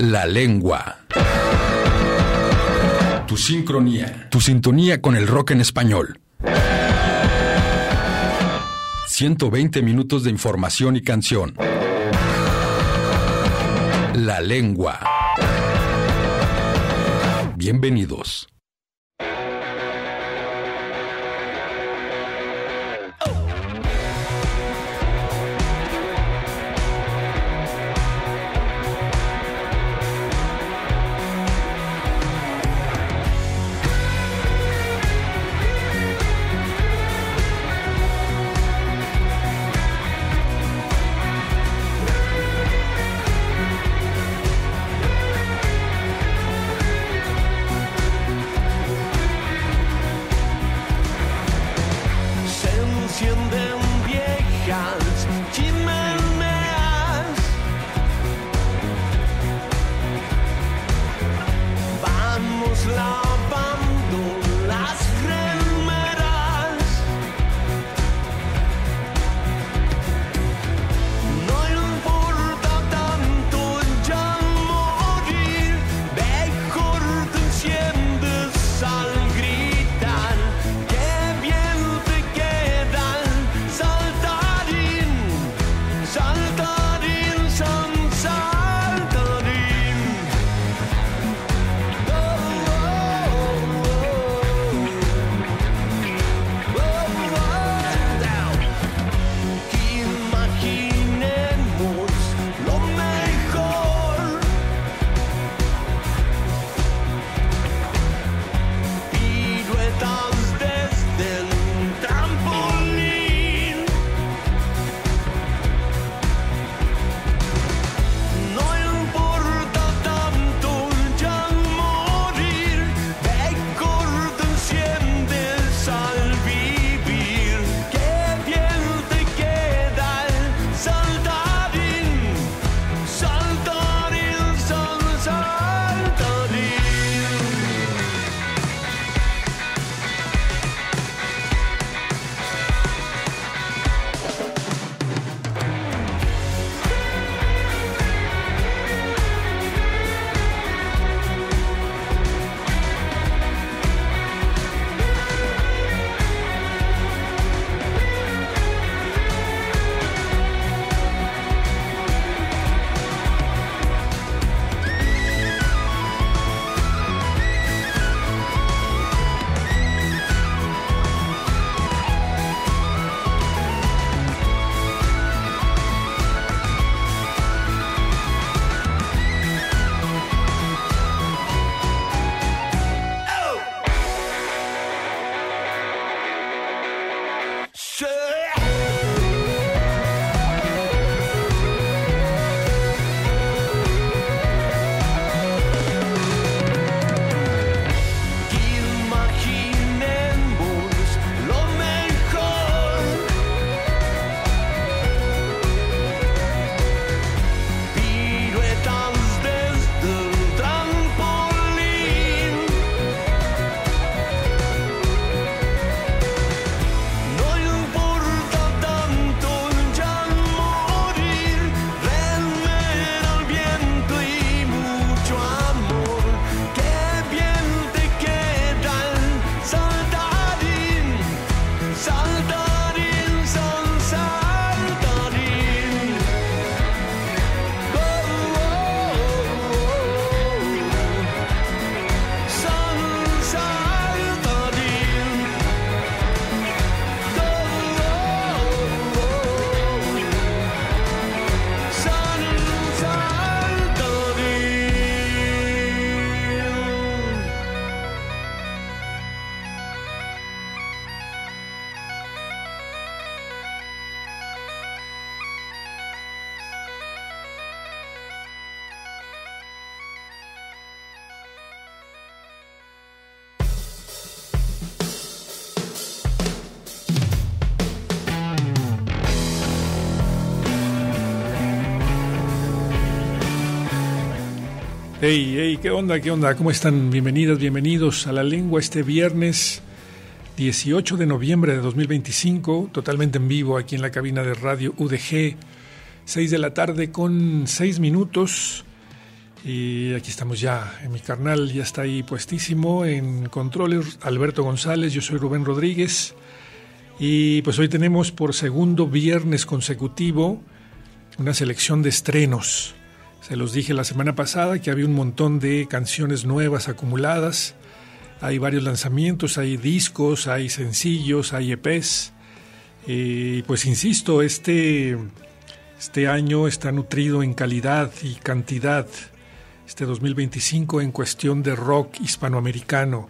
La lengua. Tu sincronía. Tu sintonía con el rock en español. 120 minutos de información y canción. La lengua. Bienvenidos. Hey, ¿qué onda? ¿Cómo están? Bienvenidas, bienvenidos a La Lengua este viernes 18 de noviembre de 2025, totalmente en vivo aquí en la cabina de radio UDG, 6 de la tarde con 6 minutos. Y aquí estamos ya, mi carnal ya está ahí puestísimo en controles, Alberto González, yo soy Rubén Rodríguez. Y pues hoy tenemos por segundo viernes consecutivo una selección de estrenos. Se los dije la semana pasada que había un montón de canciones nuevas acumuladas. Hay varios lanzamientos, hay discos, hay sencillos, hay EPs. Pues insisto, este año está nutrido en calidad y cantidad. Este 2025 en cuestión de rock hispanoamericano.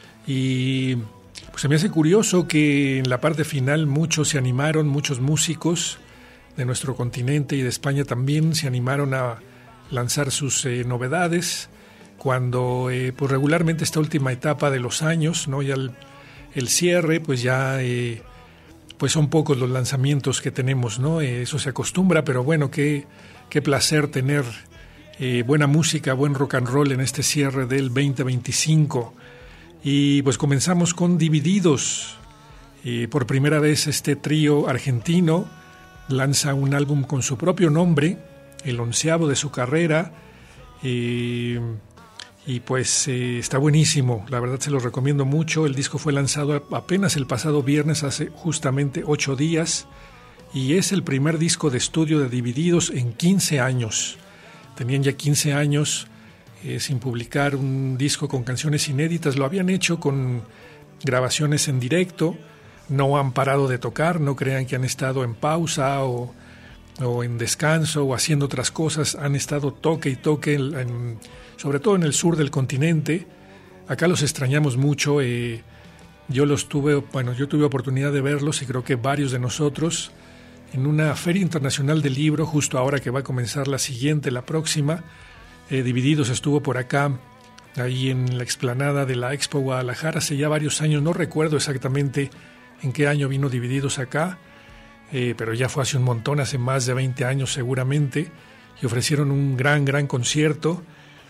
Y pues se me hace curioso que en la parte final muchos se animaron, muchos músicos de nuestro continente y de España también se animaron a lanzar sus novedades, cuando pues regularmente esta última etapa de los años, ¿no? Ya el cierre, pues ya pues son pocos los lanzamientos que tenemos, ¿no? Eso se acostumbra, pero bueno, qué placer tener buena música, buen rock and roll en este cierre del 2025. Y pues comenzamos con Divididos. Por primera vez este trío argentino lanza un álbum con su propio nombre, el 11º de su carrera, y pues está buenísimo, la verdad se los recomiendo mucho. El disco fue lanzado apenas el pasado viernes, hace justamente 8 días, y es el primer disco de estudio de Divididos en 15 años. Tenían ya 15 años sin publicar un disco con canciones inéditas. Lo habían hecho con grabaciones en directo, no han parado de tocar, no crean que han estado en pausa o en descanso o haciendo otras cosas. Han estado toque y toque, sobre todo en el sur del continente. Acá los extrañamos mucho. Yo tuve oportunidad de verlos y creo que varios de nosotros en una feria internacional del libro, justo ahora que va a comenzar la siguiente, la próxima. Divididos estuvo por acá, ahí en la explanada de la Expo Guadalajara, hace ya varios años, no recuerdo exactamente en qué año vino Divididos acá, pero ya fue hace un montón, hace más de 20 años seguramente, y ofrecieron un gran concierto.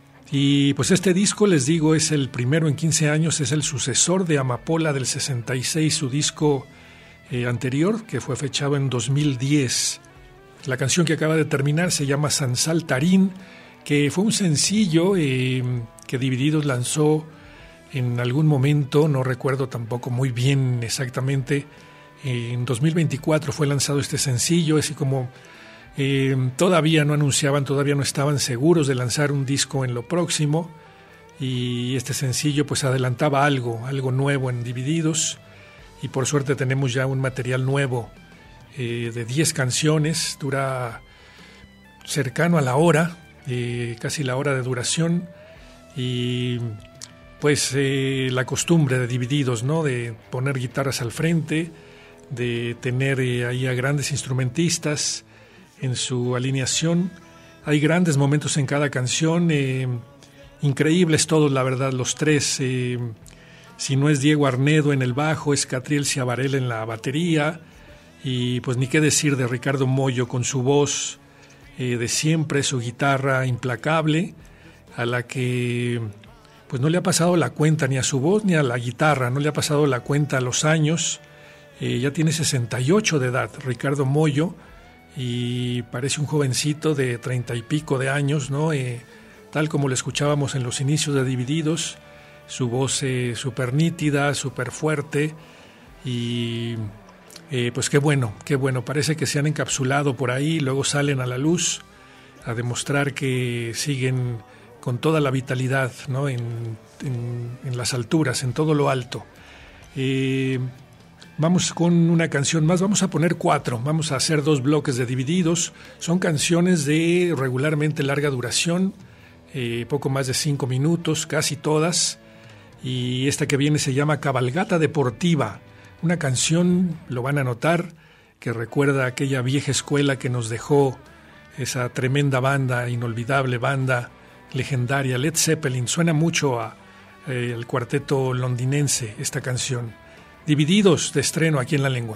Y pues este disco, les digo, es el primero en 15 años, es el sucesor de Amapola del 66, su disco anterior, que fue fechado en 2010. La canción que acaba de terminar se llama San Saltarín, que fue un sencillo que Divididos lanzó en algún momento, no recuerdo tampoco muy bien exactamente. En 2024 fue lanzado este sencillo, así como todavía no anunciaban, todavía no estaban seguros de lanzar un disco en lo próximo, y este sencillo pues adelantaba algo nuevo en Divididos, y por suerte tenemos ya un material nuevo de 10 canciones, dura cercano a la hora, casi la hora de duración, y pues la costumbre de Divididos, ¿no? De poner guitarras al frente, de tener ahí a grandes instrumentistas en su alineación. Hay grandes momentos en cada canción, increíbles todos, la verdad, los tres. Si no es Diego Arnedo en el bajo, es Catriel Ciavarella en la batería, y pues ni qué decir de Ricardo Mollo con su voz de siempre, su guitarra implacable, a la que pues no le ha pasado la cuenta ni a su voz ni a la guitarra, no le ha pasado la cuenta a los años. Ya tiene 68 de edad Ricardo Mollo, y parece un jovencito de 30 y pico de años, ¿no? Tal como lo escuchábamos en los inicios de Divididos, su voz súper nítida, súper fuerte, y pues qué bueno, parece que se han encapsulado por ahí, luego salen a la luz a demostrar que siguen con toda la vitalidad, ¿no? en las alturas, en todo lo alto. Vamos con una canción más, vamos a poner 4, vamos a hacer 2 bloques de Divididos. Son canciones de regularmente larga duración, poco más de 5 minutos, casi todas, y esta que viene se llama Cabalgata Deportiva. Una canción, lo van a notar, que recuerda a aquella vieja escuela que nos dejó esa tremenda banda, inolvidable banda legendaria, Led Zeppelin. Suena mucho al cuarteto londinense esta canción. Divididos, de estreno aquí en La Lengua.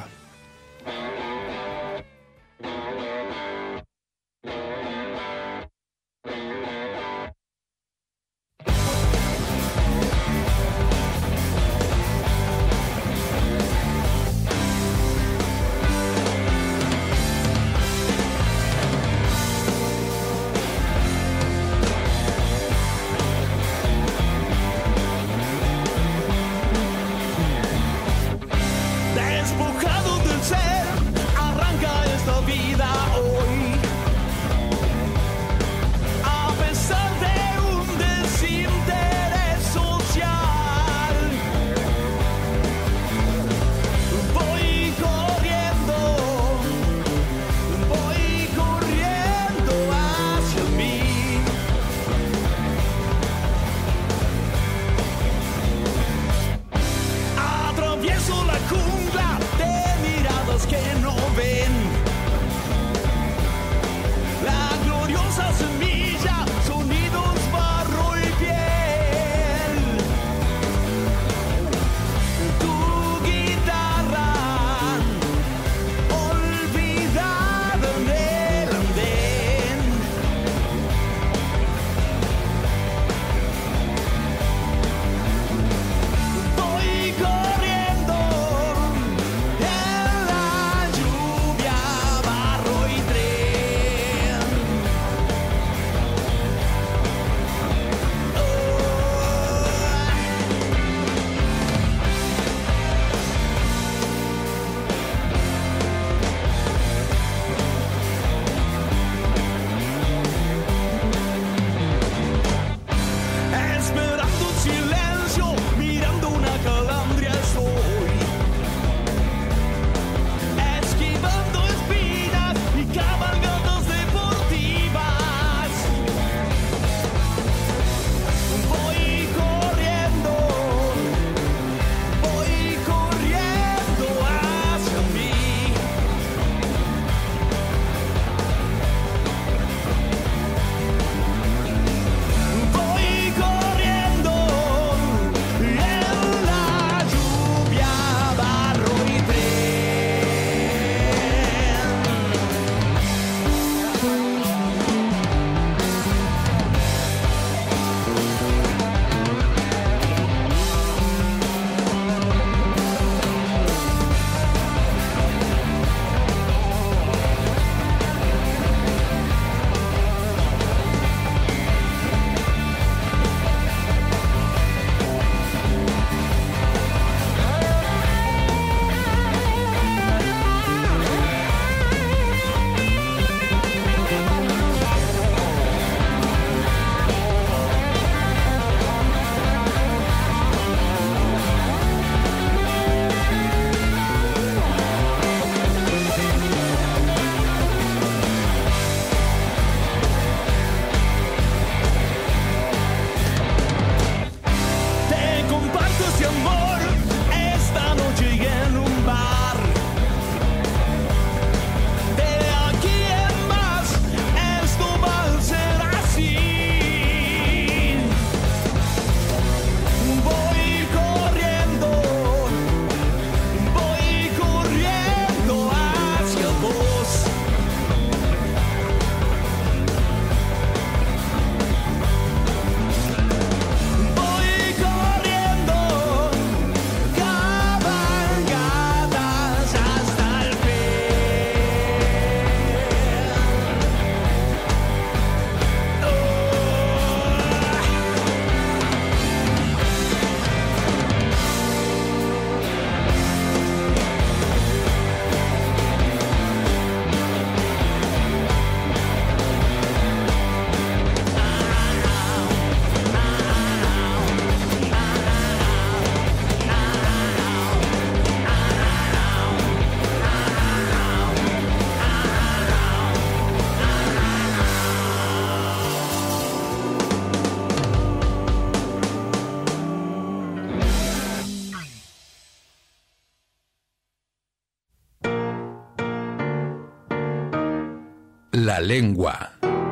La lengua.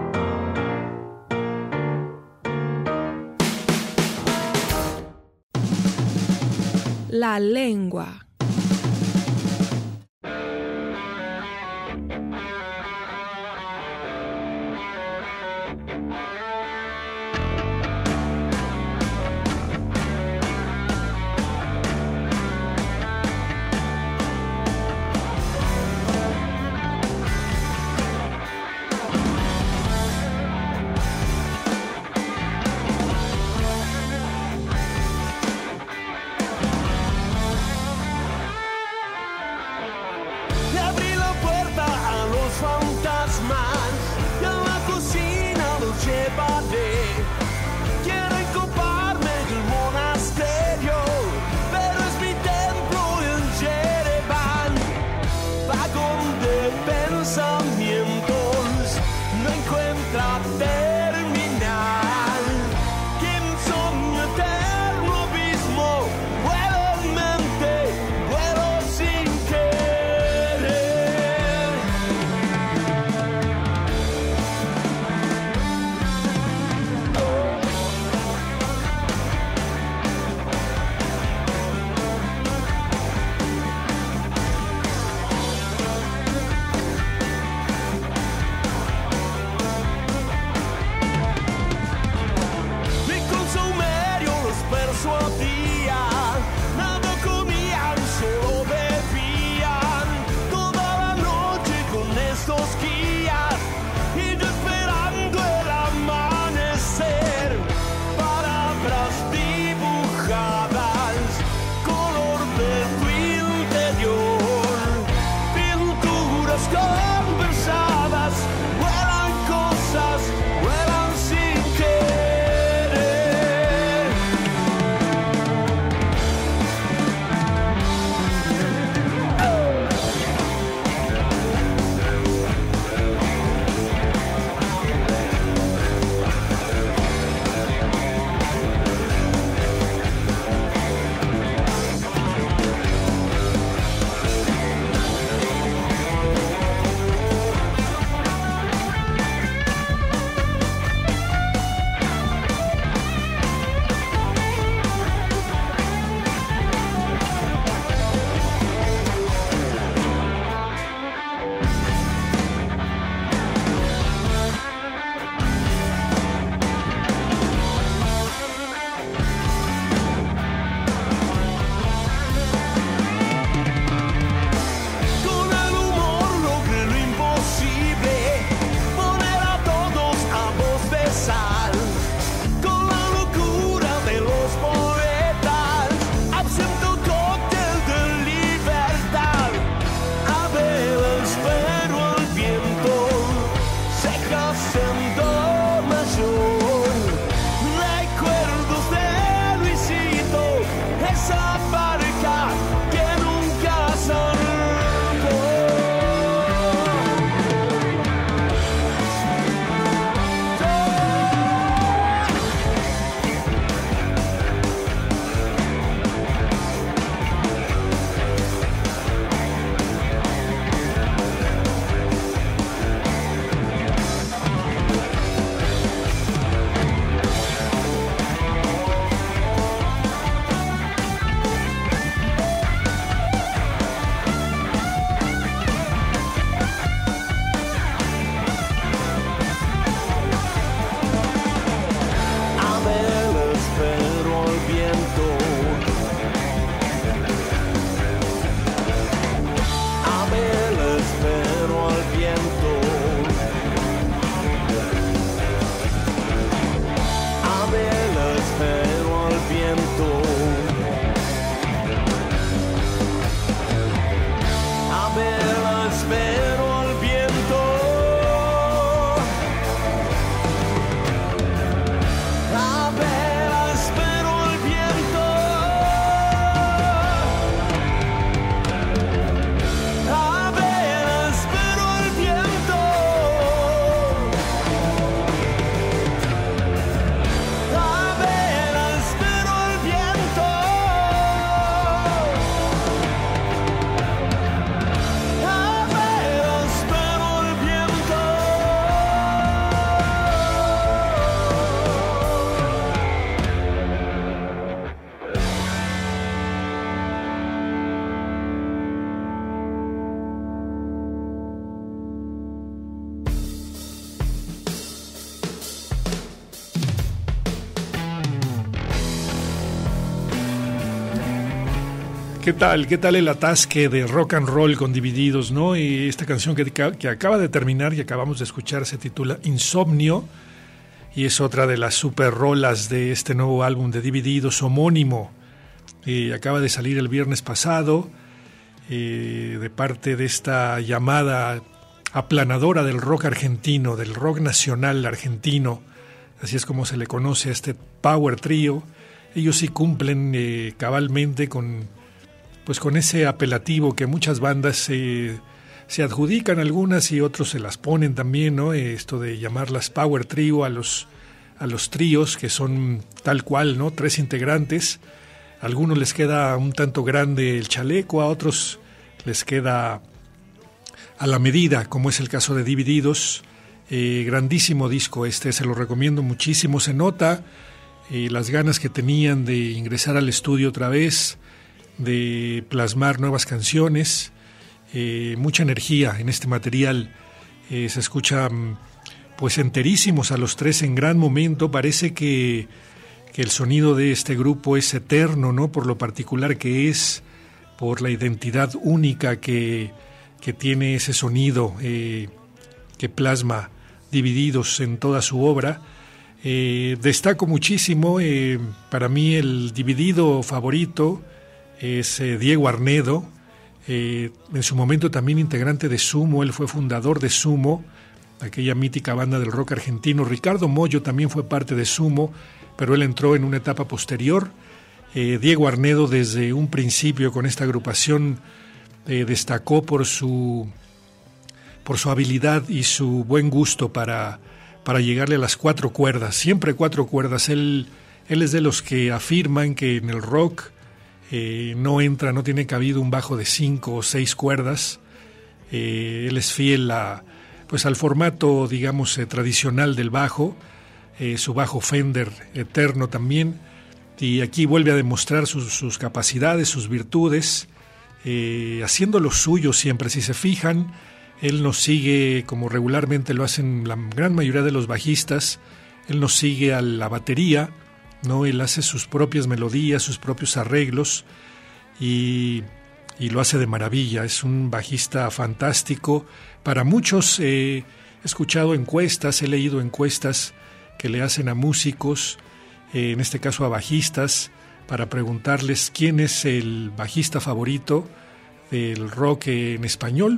La lengua. ¿Qué tal? ¿Qué tal el atasque de rock and roll con Divididos, no? Y esta canción que acaba de terminar y acabamos de escuchar se titula Insomnio y es otra de las super rolas de este nuevo álbum de Divididos homónimo. Acaba de salir el viernes pasado de parte de esta llamada aplanadora del rock argentino, del rock nacional argentino, así es como se le conoce a este power trio. Ellos sí cumplen cabalmente con ese apelativo que muchas bandas se adjudican, algunas y otros se las ponen también, ¿no? Esto de llamarlas power trio a los tríos que son tal cual, ¿no? 3 integrantes. A algunos les queda un tanto grande el chaleco, a otros les queda a la medida, como es el caso de Divididos. Grandísimo disco se lo recomiendo muchísimo. Se nota las ganas que tenían de ingresar al estudio otra vez, de plasmar nuevas canciones, mucha energía en este material. Se escucha pues enterísimos a los 3 en gran momento. Parece que el sonido de este grupo es eterno, ¿no? Por lo particular que es, por la identidad única que tiene ese sonido que plasma Divididos en toda su obra. Destaco muchísimo, para mí el dividido favorito es Diego Arnedo, en su momento también integrante de Sumo. Él fue fundador de Sumo, aquella mítica banda del rock argentino. Ricardo Mollo también fue parte de Sumo, pero él entró en una etapa posterior. Diego Arnedo desde un principio con esta agrupación destacó por su habilidad y su buen gusto para llegarle a las 4 cuerdas, siempre 4 cuerdas. Él es de los que afirman que en el rock no tiene cabido un bajo de 5 o 6 cuerdas. Él es fiel al formato, digamos, tradicional del bajo, su bajo Fender eterno también, y aquí vuelve a demostrar sus capacidades, sus virtudes, haciendo lo suyo siempre. Si se fijan, él nos sigue, como regularmente lo hacen la gran mayoría de los bajistas, él nos sigue a la batería, ¿no? Él hace sus propias melodías, sus propios arreglos y lo hace de maravilla. Es un bajista fantástico. Para muchos he escuchado encuestas, he leído encuestas que le hacen a músicos, en este caso a bajistas, para preguntarles quién es el bajista favorito del rock en español,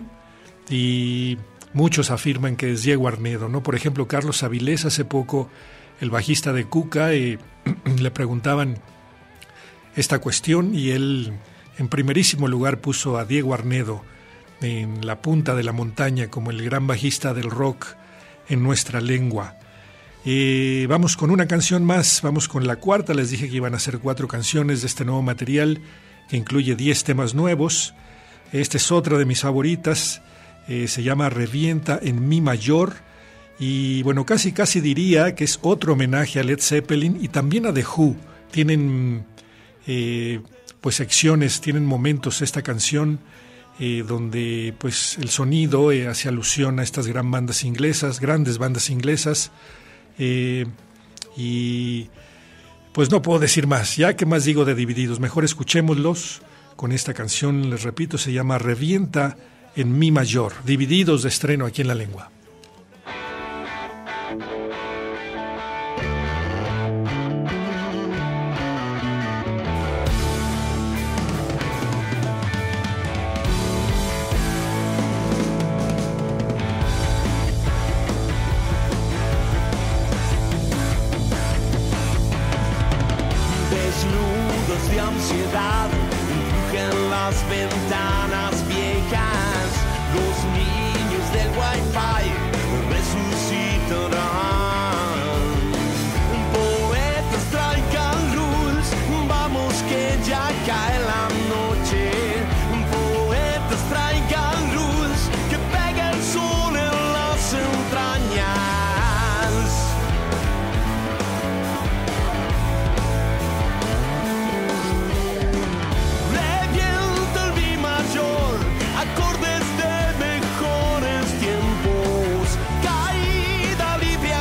y muchos afirman que es Diego Arnedo, ¿no? Por ejemplo, Carlos Avilés, hace poco, el bajista de Cuca, le preguntaban esta cuestión y él en primerísimo lugar puso a Diego Arnedo en la punta de la montaña como el gran bajista del rock en nuestra lengua. Vamos con una canción más, vamos con la cuarta. Les dije que iban a ser 4 canciones de este nuevo material que incluye 10 temas nuevos. Esta es otra de mis favoritas, se llama Revienta en Mi mayor, y bueno, casi diría que es otro homenaje a Led Zeppelin y también a The Who. Tienen secciones, tienen momentos esta canción donde pues el sonido hace alusión a estas grandes bandas inglesas, y pues no puedo decir más. Ya, ¿qué más digo de Divididos? Mejor escuchémoslos con esta canción. Les repito, se llama Revienta en Mi mayor. Divididos, de estreno aquí en La Lengua. Desnudos de ansiedad, empujan las ventanas viejas. Los niños del Wi-Fi resucitarán. Poetas traigan luz, vamos que ya cae la noche. Poetas traigan luz, que pega el sol en las entrañas. Acordes de mejores tiempos, caída libre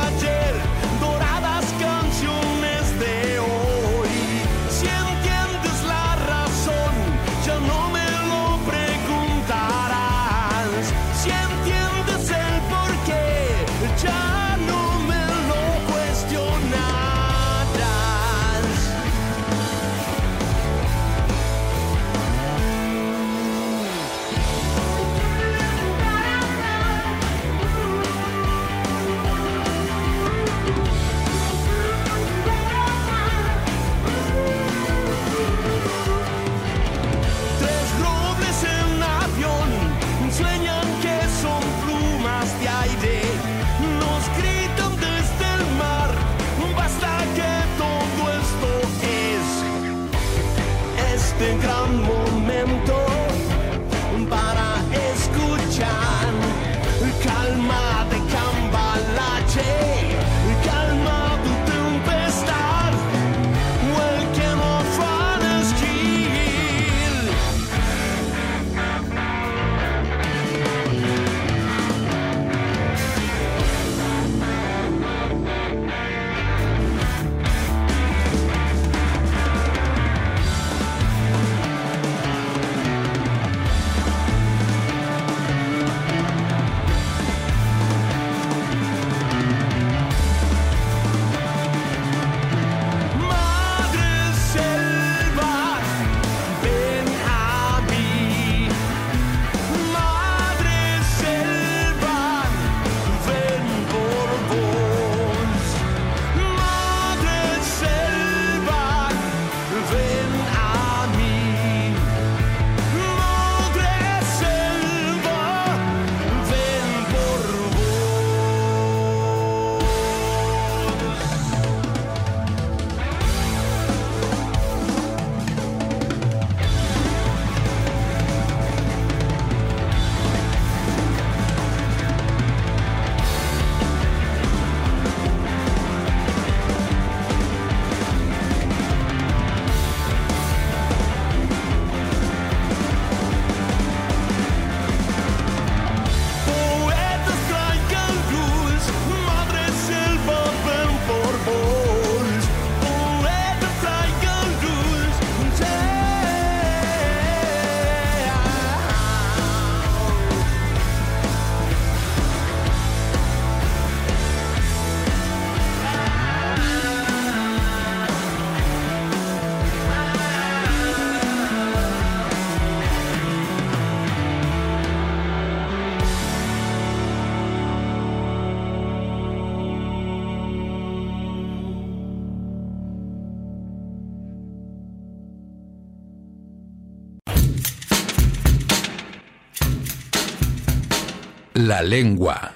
La lengua.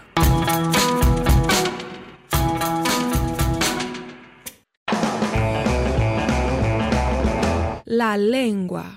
La lengua.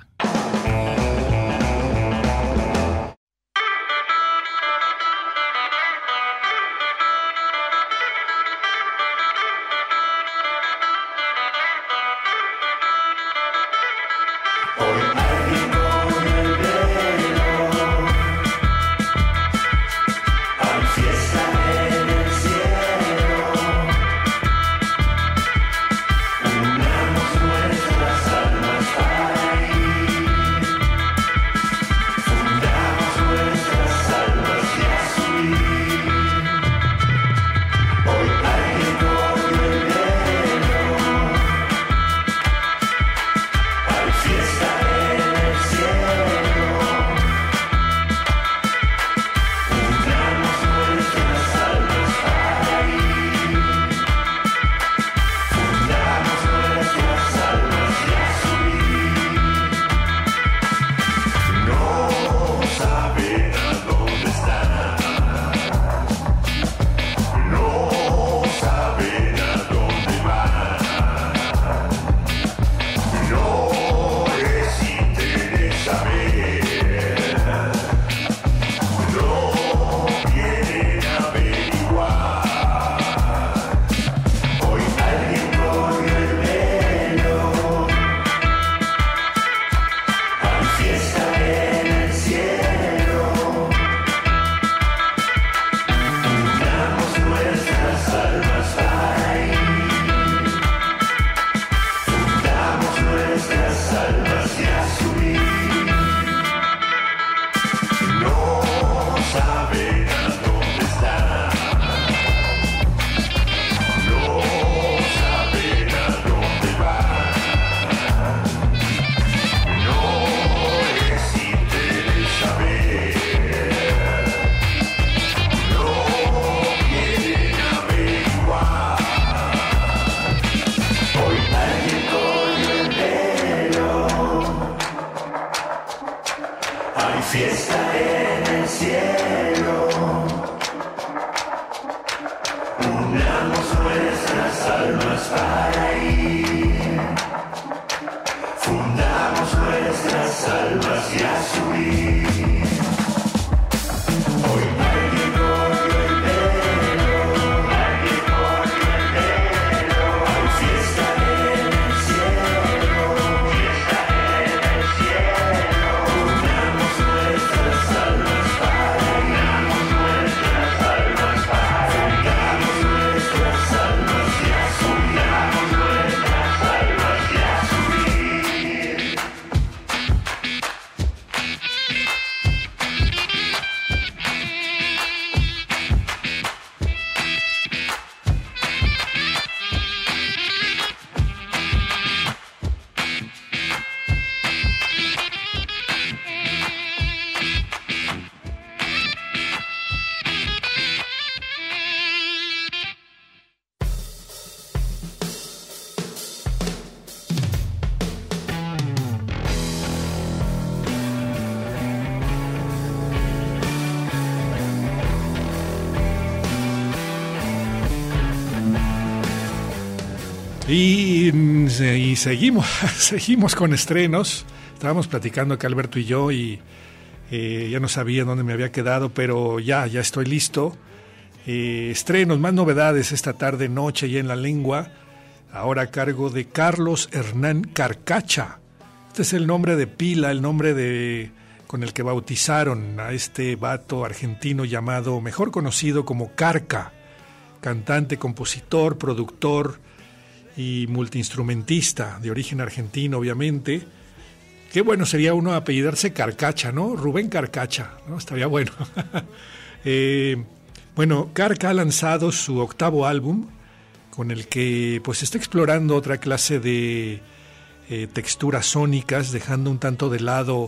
Y seguimos con estrenos. Estábamos platicando acá Alberto y yo y ya no sabía dónde me había quedado, pero ya estoy listo. Estrenos, más novedades esta tarde, noche y en la lengua. Ahora a cargo de Carlos Hernán Carcacha. Este es el nombre de pila, el nombre con el que bautizaron a este vato argentino llamado, mejor conocido como Carca. Cantante, compositor, productor y multiinstrumentista de origen argentino, obviamente. Qué bueno sería uno apellidarse Carcacha, ¿no? Rubén Carcacha, ¿no? Estaría bueno. Bueno, Carca ha lanzado su 8º álbum, con el que pues está explorando otra clase de texturas sónicas, dejando un tanto de lado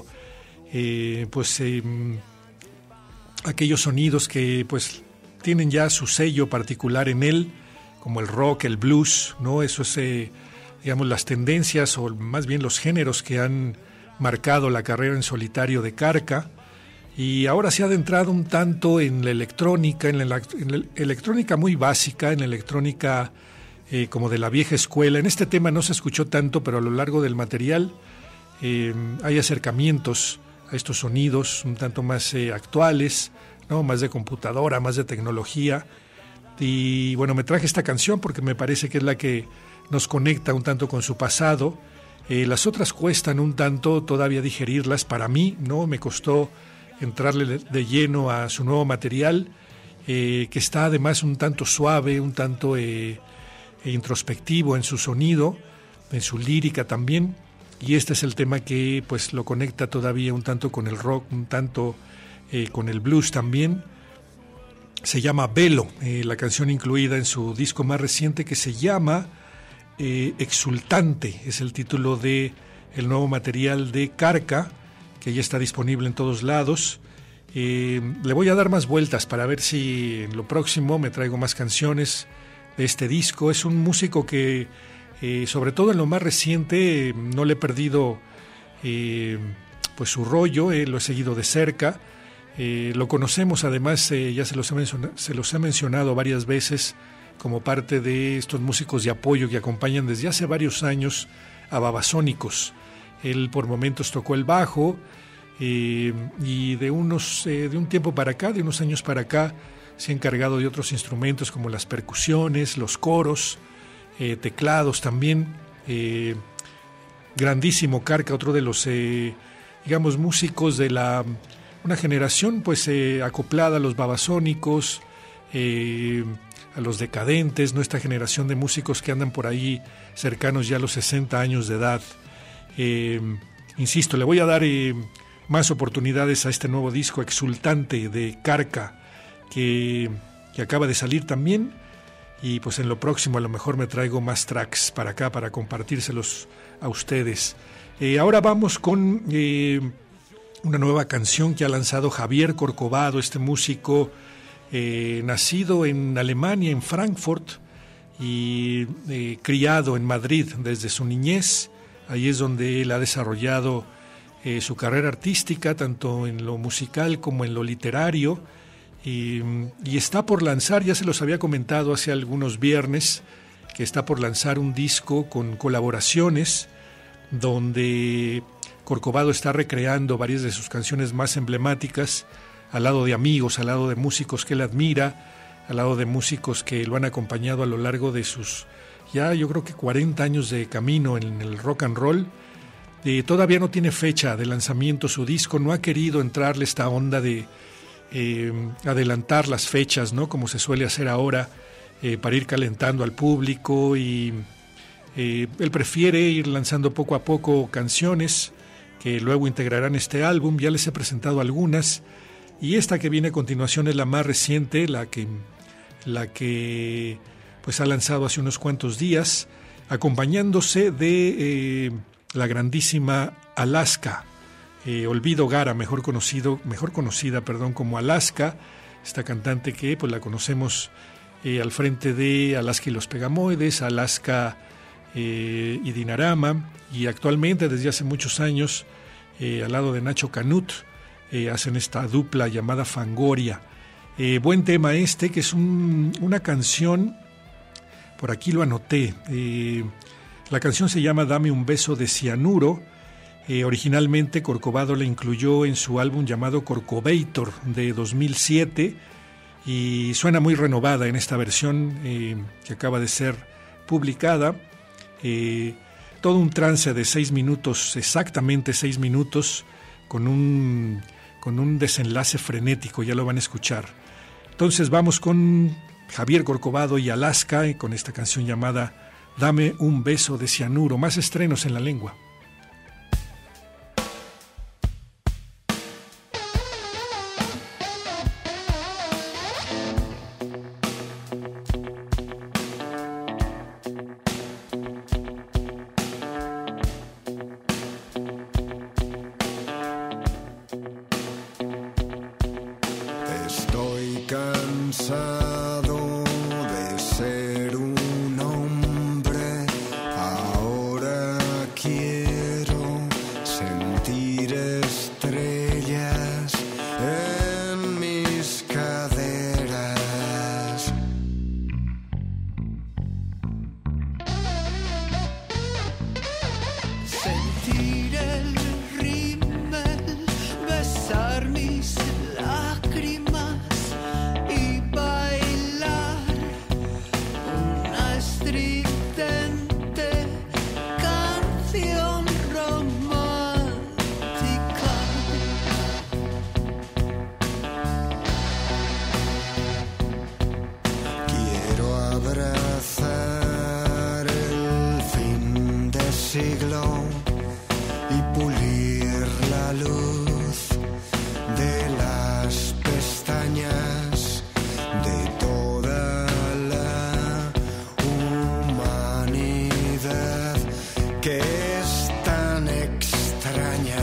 aquellos sonidos que pues tienen ya su sello particular en él, como el rock, el blues, ¿no? Eso es, digamos, las tendencias o más bien los géneros que han marcado la carrera en solitario de Carca. y ahora se ha adentrado un tanto en la electrónica, en la electrónica muy básica, en la electrónica como de la vieja escuela. En este tema no se escuchó tanto, pero a lo largo del material hay acercamientos a estos sonidos un tanto más actuales, ¿no? Más de computadora, más de tecnología. Y bueno, me traje esta canción porque me parece que es la que nos conecta un tanto con su pasado. Las otras cuestan un tanto todavía digerirlas para mí, ¿no? Me costó entrarle de lleno a su nuevo material, que está además un tanto suave, un tanto introspectivo en su sonido, en su lírica también, y este es el tema que pues lo conecta todavía un tanto con el rock, un tanto con el blues también. Se llama Velo, la canción incluida en su disco más reciente que se llama Exultante, es el título de el nuevo material de Carca, que ya está disponible en todos lados. Le voy a dar más vueltas para ver si en lo próximo me traigo más canciones de este disco. Es un músico que, sobre todo en lo más reciente, no le he perdido pues su rollo, lo he seguido de cerca. Lo conocemos además, ya se los he mencionado varias veces, como parte de estos músicos de apoyo que acompañan desde hace varios años a Babasónicos. Él por momentos tocó el bajo y de un tiempo para acá, de unos años para acá, se ha encargado de otros instrumentos como las percusiones, los coros, teclados también. Grandísimo Carca, otro de los, digamos, músicos de una generación pues acoplada a los Babasónicos, a los Decadentes, ¿no? Esta generación de músicos que andan por ahí cercanos ya a los 60 años de edad. Insisto, le voy a dar más oportunidades a este nuevo disco Exultante de Carca, que acaba de salir también, y pues en lo próximo a lo mejor me traigo más tracks para acá para compartírselos a ustedes. Ahora vamos con una nueva canción que ha lanzado Javier Corcovado, este músico nacido en Alemania, en Frankfurt, y criado en Madrid desde su niñez. Ahí es donde él ha desarrollado su carrera artística, tanto en lo musical como en lo literario, y está por lanzar, ya se los había comentado hace algunos viernes, que está por lanzar un disco con colaboraciones, donde Corcovado está recreando varias de sus canciones más emblemáticas, al lado de amigos, al lado de músicos que él admira, al lado de músicos que lo han acompañado a lo largo de sus, ya yo creo que 40 años de camino en el rock and roll. Todavía no tiene fecha de lanzamiento su disco, no ha querido entrarle esta onda de adelantar las fechas, ¿no? Como se suele hacer ahora, para ir calentando al público, y él prefiere ir lanzando poco a poco canciones que luego integrarán este álbum. Ya les he presentado algunas, y esta que viene a continuación es la más reciente, la que pues ha lanzado hace unos cuantos días, acompañándose de la grandísima Alaska, Olvido Gara, mejor conocida como Alaska, esta cantante que pues la conocemos al frente de Alaska y los Pegamoides, Alaska y Dinarama, y actualmente desde hace muchos años al lado de Nacho Canut hacen esta dupla llamada Fangoria. Buen tema este, que es una canción, por aquí lo anoté, la canción se llama Dame un beso de cianuro. Originalmente Corcovado la incluyó en su álbum llamado Corcovator de 2007, y suena muy renovada en esta versión que acaba de ser publicada. Todo un trance de 6 minutos, exactamente 6 minutos, con un desenlace frenético, ya lo van a escuchar. Entonces vamos con Javier Corcovado y Alaska, con esta canción llamada Dame un beso de cianuro. Más estrenos en la lengua. Estoy cansado de ser un hombre, ahora quiero siglo y pulir la luz de las pestañas de toda la humanidad que es tan extraña.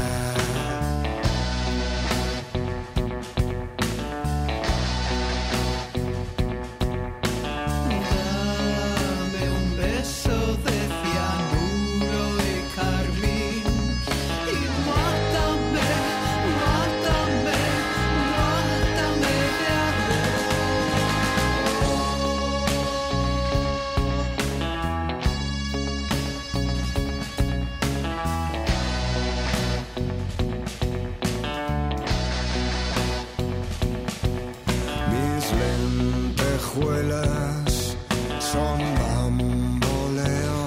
Son bamboleo,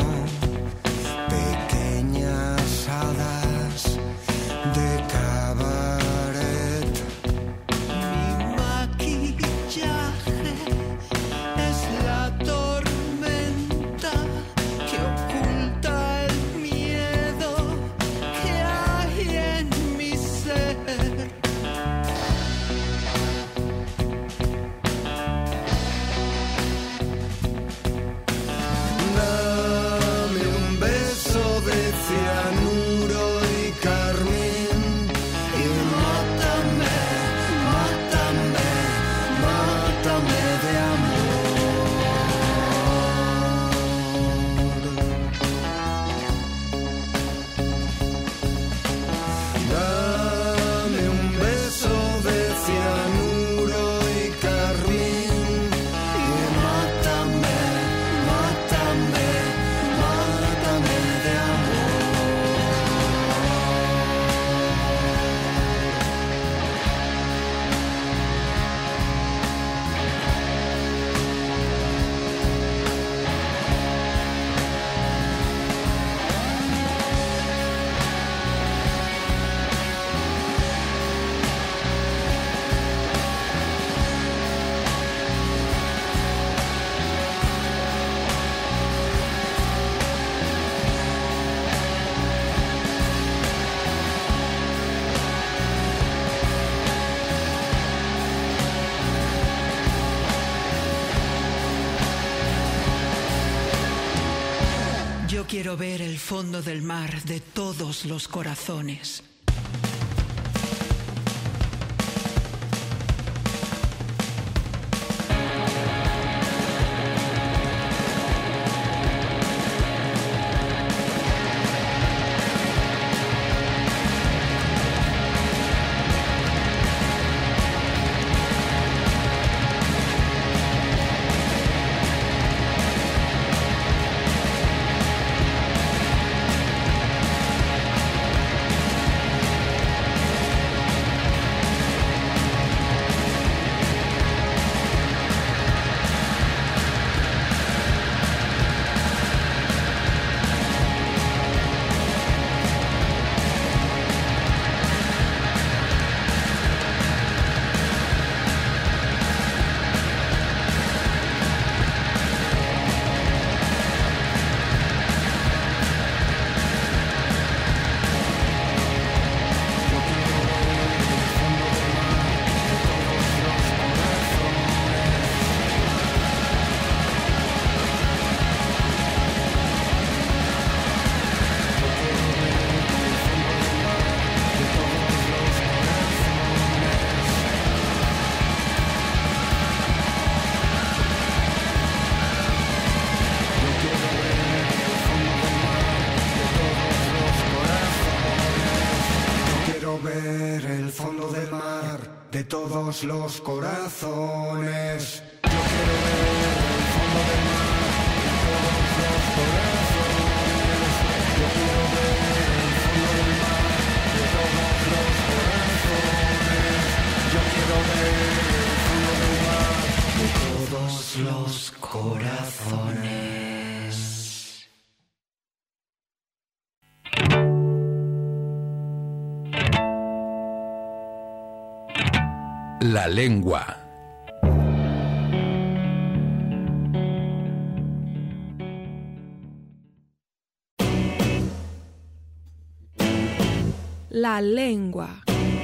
pequeñas hadas de cabaret. Mi maquillaje es la tormenta que oculta el miedo que hay en mi ser. Cianuro y carmín y mátame, mátame, mátame de amor. Dame un beso de cianuro y carmín y mátame, mátame, mátame de amor. Yo quiero ver el fondo del mar de todos los corazones. Ver el fondo del mar de todos los corazones. Yo quiero ver el fondo del mar de todos los corazones. Yo quiero ver el fondo del mar de todos los corazones. Yo quiero ver el fondo del mar de todos los corazones. La lengua. La lengua.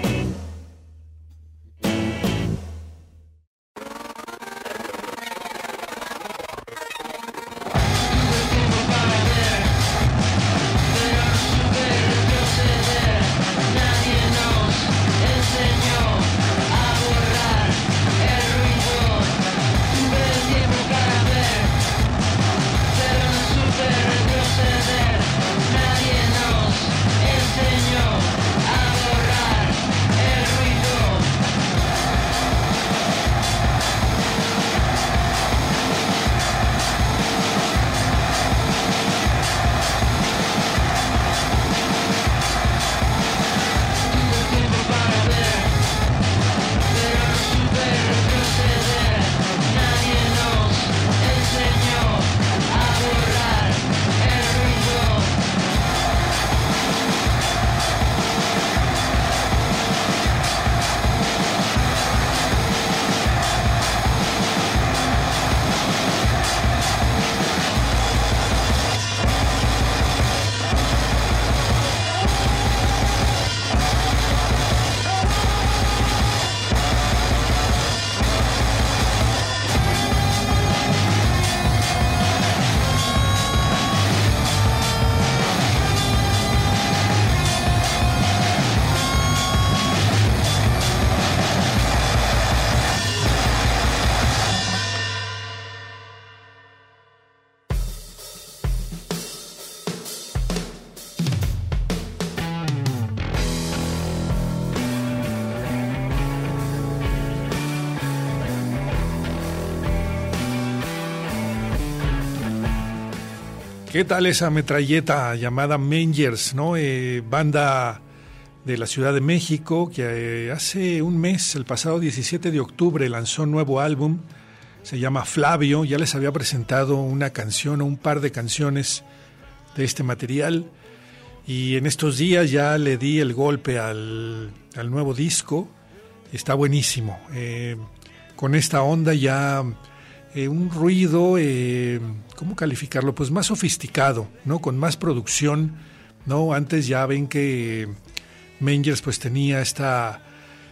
¿Qué tal esa metralleta llamada Mengers, ¿no? Banda de la Ciudad de México que hace un mes, el pasado 17 de octubre, lanzó un nuevo álbum, se llama Flavio. Ya les había presentado una canción o un par de canciones de este material y en estos días ya le di el golpe al nuevo disco. Está buenísimo, con esta onda ya... un ruido, ¿cómo calificarlo? Pues más sofisticado, ¿no? Con más producción, ¿no? Antes ya ven que Mengers pues tenía esta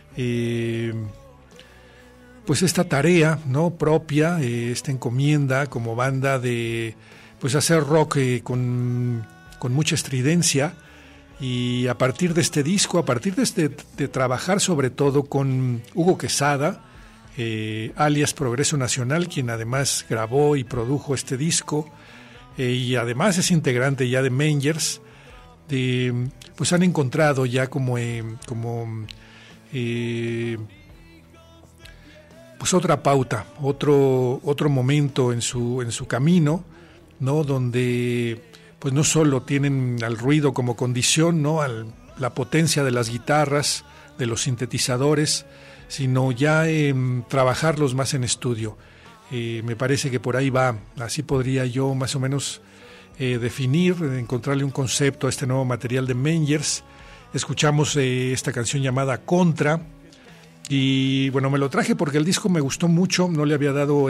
pues esta tarea, ¿no? Propia, esta encomienda como banda de pues hacer rock con mucha estridencia, y a partir de este disco, a partir de trabajar sobre todo con Hugo Quesada, alias Progreso Nacional, quien además grabó y produjo este disco, y además es integrante ya de Mengers, pues han encontrado ya pues otra pauta, otro momento en su camino, ¿no? Donde pues no solo tienen al ruido como condición, ¿no? La potencia de las guitarras, de los sintetizadores, sino ya trabajarlos más en estudio. Me parece que por ahí va, así podría yo más o menos definir, encontrarle un concepto a este nuevo material de Mengers. Escuchamos esta canción llamada Contra, y bueno, me lo traje porque el disco me gustó mucho, no le había dado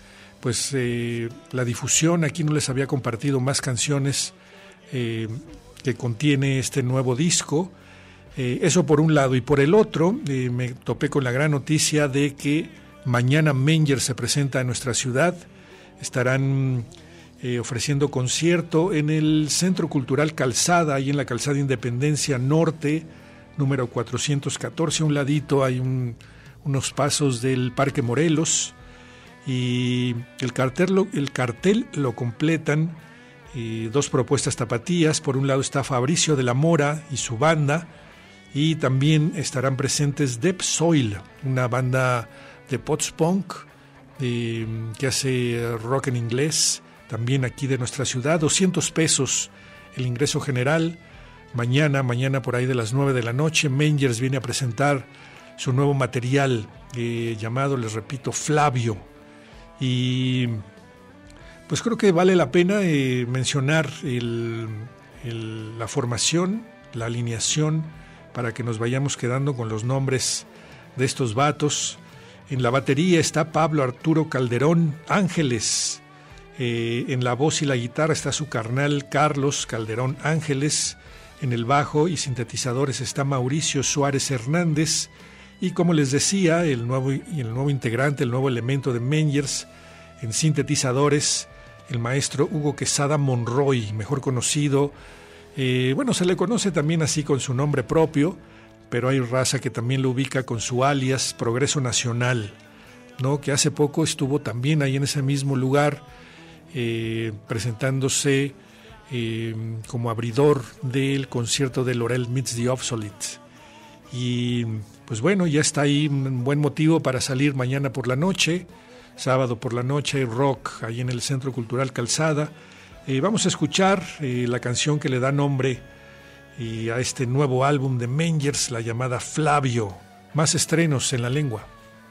la difusión, aquí no les había compartido más canciones que contiene este nuevo disco. Eso por un lado, y por el otro me topé con la gran noticia de que mañana Mengers se presenta en nuestra ciudad. Estarán ofreciendo concierto en el Centro Cultural Calzada, ahí en la Calzada Independencia Norte, número 414, a un ladito hay unos pasos del Parque Morelos, y el cartel lo completan dos propuestas tapatías. Por un lado está Fabricio de la Mora y su banda, y también estarán presentes Deep Soil, una banda de post-punk que hace rock en inglés, también aquí de nuestra ciudad. 200 pesos el ingreso general. Mañana por ahí de las 9 de la noche, Mengers viene a presentar su nuevo material llamado, les repito, Flavio. Y pues creo que vale la pena mencionar la formación, la alineación, para que nos vayamos quedando con los nombres de estos vatos. En la batería está Pablo Arturo Calderón Ángeles. En la voz y la guitarra está su carnal Carlos Calderón Ángeles. En el bajo y sintetizadores está Mauricio Suárez Hernández. Y como les decía, el nuevo integrante, el nuevo elemento de Mengers en sintetizadores, el maestro Hugo Quesada Monroy, mejor conocido, se le conoce también así con su nombre propio, pero hay raza que también lo ubica con su alias Progreso Nacional, ¿no? Que hace poco estuvo también ahí en ese mismo lugar, presentándose como abridor del concierto de Laurel Meets the Obsolete. Y pues bueno, ya está ahí un buen motivo para salir mañana por la noche, sábado por la noche, rock ahí en el Centro Cultural Calzada. Vamos a escuchar la canción que le da nombre a este nuevo álbum de Mengers, la llamada Flavio. Más estrenos en la lengua.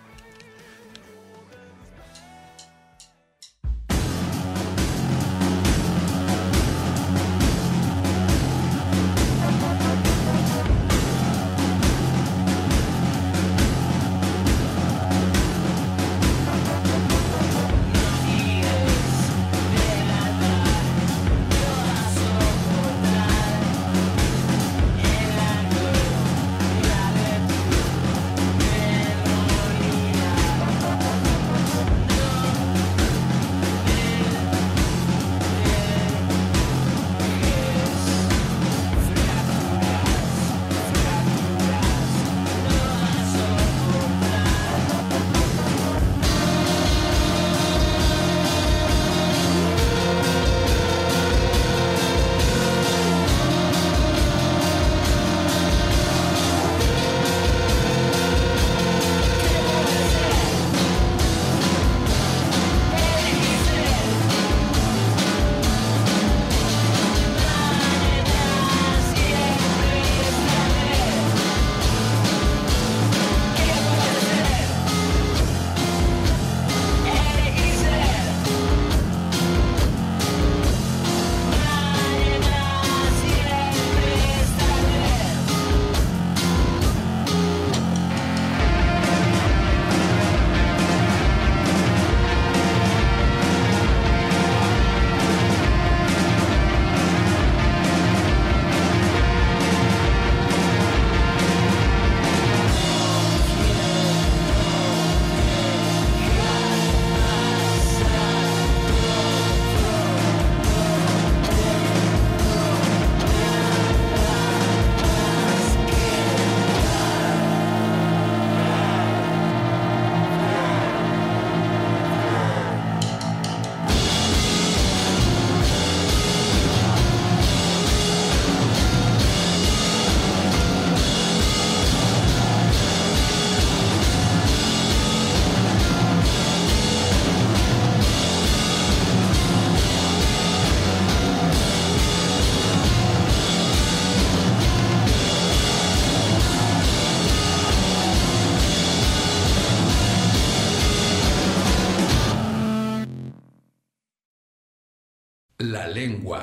La lengua.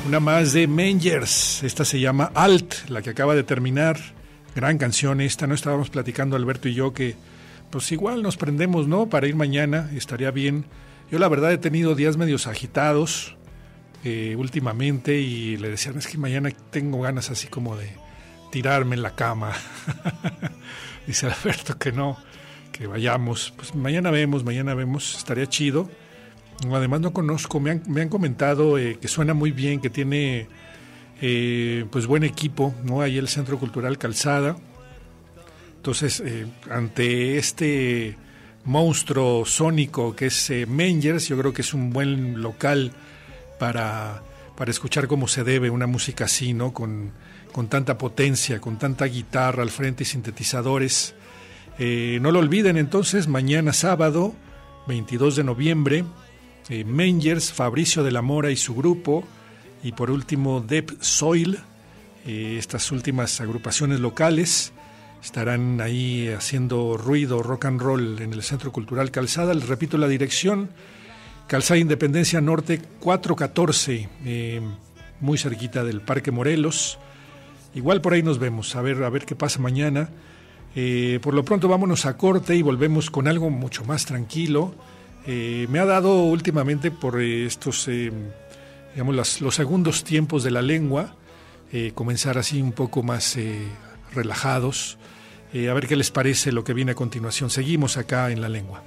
Una más de Mengers, esta se llama Alt, la que acaba de terminar. Gran canción esta, ¿no? Estábamos platicando Alberto y yo que pues igual nos prendemos, ¿no? Para ir mañana, estaría bien. Yo la verdad he tenido días medios agitados últimamente y le decían, es que mañana tengo ganas así como de tirarme en la cama. Dice Alberto que no, que vayamos. Pues mañana vemos, estaría chido. Además no conozco, me han comentado que suena muy bien, que tiene pues buen equipo, ¿no? Ahí el Centro Cultural Calzada. Entonces, ante este monstruo sónico que es Mengers, yo creo que es un buen local para escuchar como se debe una música así, ¿no? Con tanta potencia, con tanta guitarra al frente y sintetizadores. No lo olviden entonces, mañana sábado, 22 de noviembre, Mengers, Fabricio de la Mora y su grupo, y por último Deep Soil, estas últimas agrupaciones locales estarán ahí haciendo ruido, rock and roll en el Centro Cultural Calzada. Les repito la dirección, Calzada Independencia Norte 414, muy cerquita del Parque Morelos. Igual por ahí nos vemos, a ver qué pasa mañana. Por lo pronto vámonos a corte y volvemos con algo mucho más tranquilo. Me ha dado últimamente por estos, digamos, los segundos tiempos de la lengua, comenzar así un poco más relajados. A ver qué les parece lo que viene a continuación. Seguimos acá en La Lengua.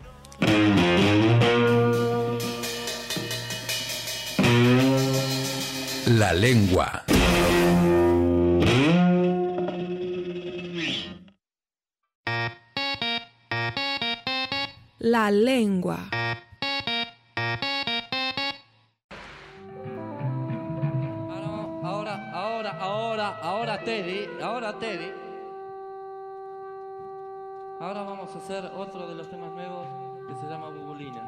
La Lengua. La Lengua. Ahora Teddy. Ahora vamos a hacer otro de los temas nuevos que se llama Bubulina.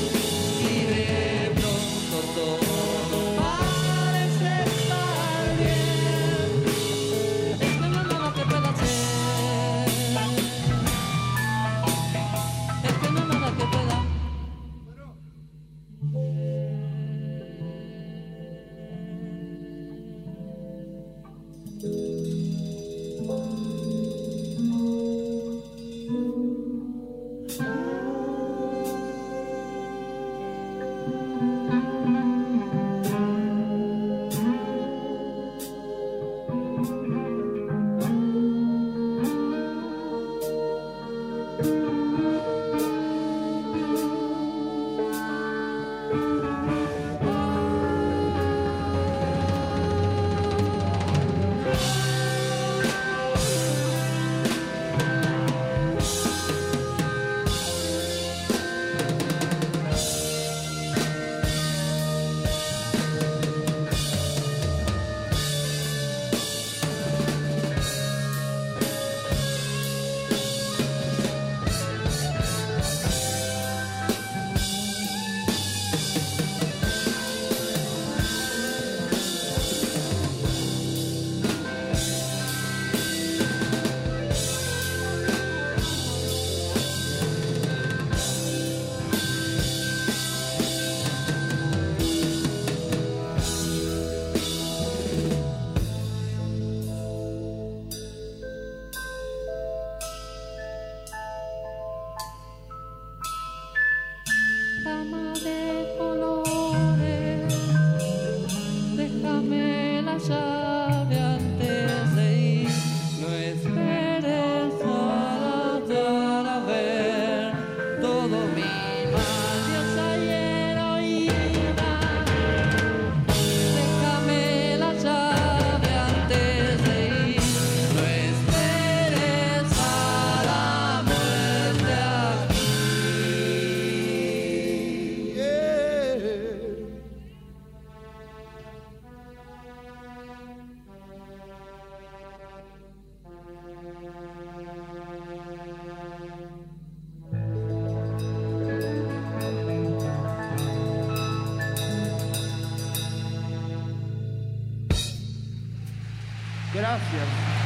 Parece estar bien. Gracias.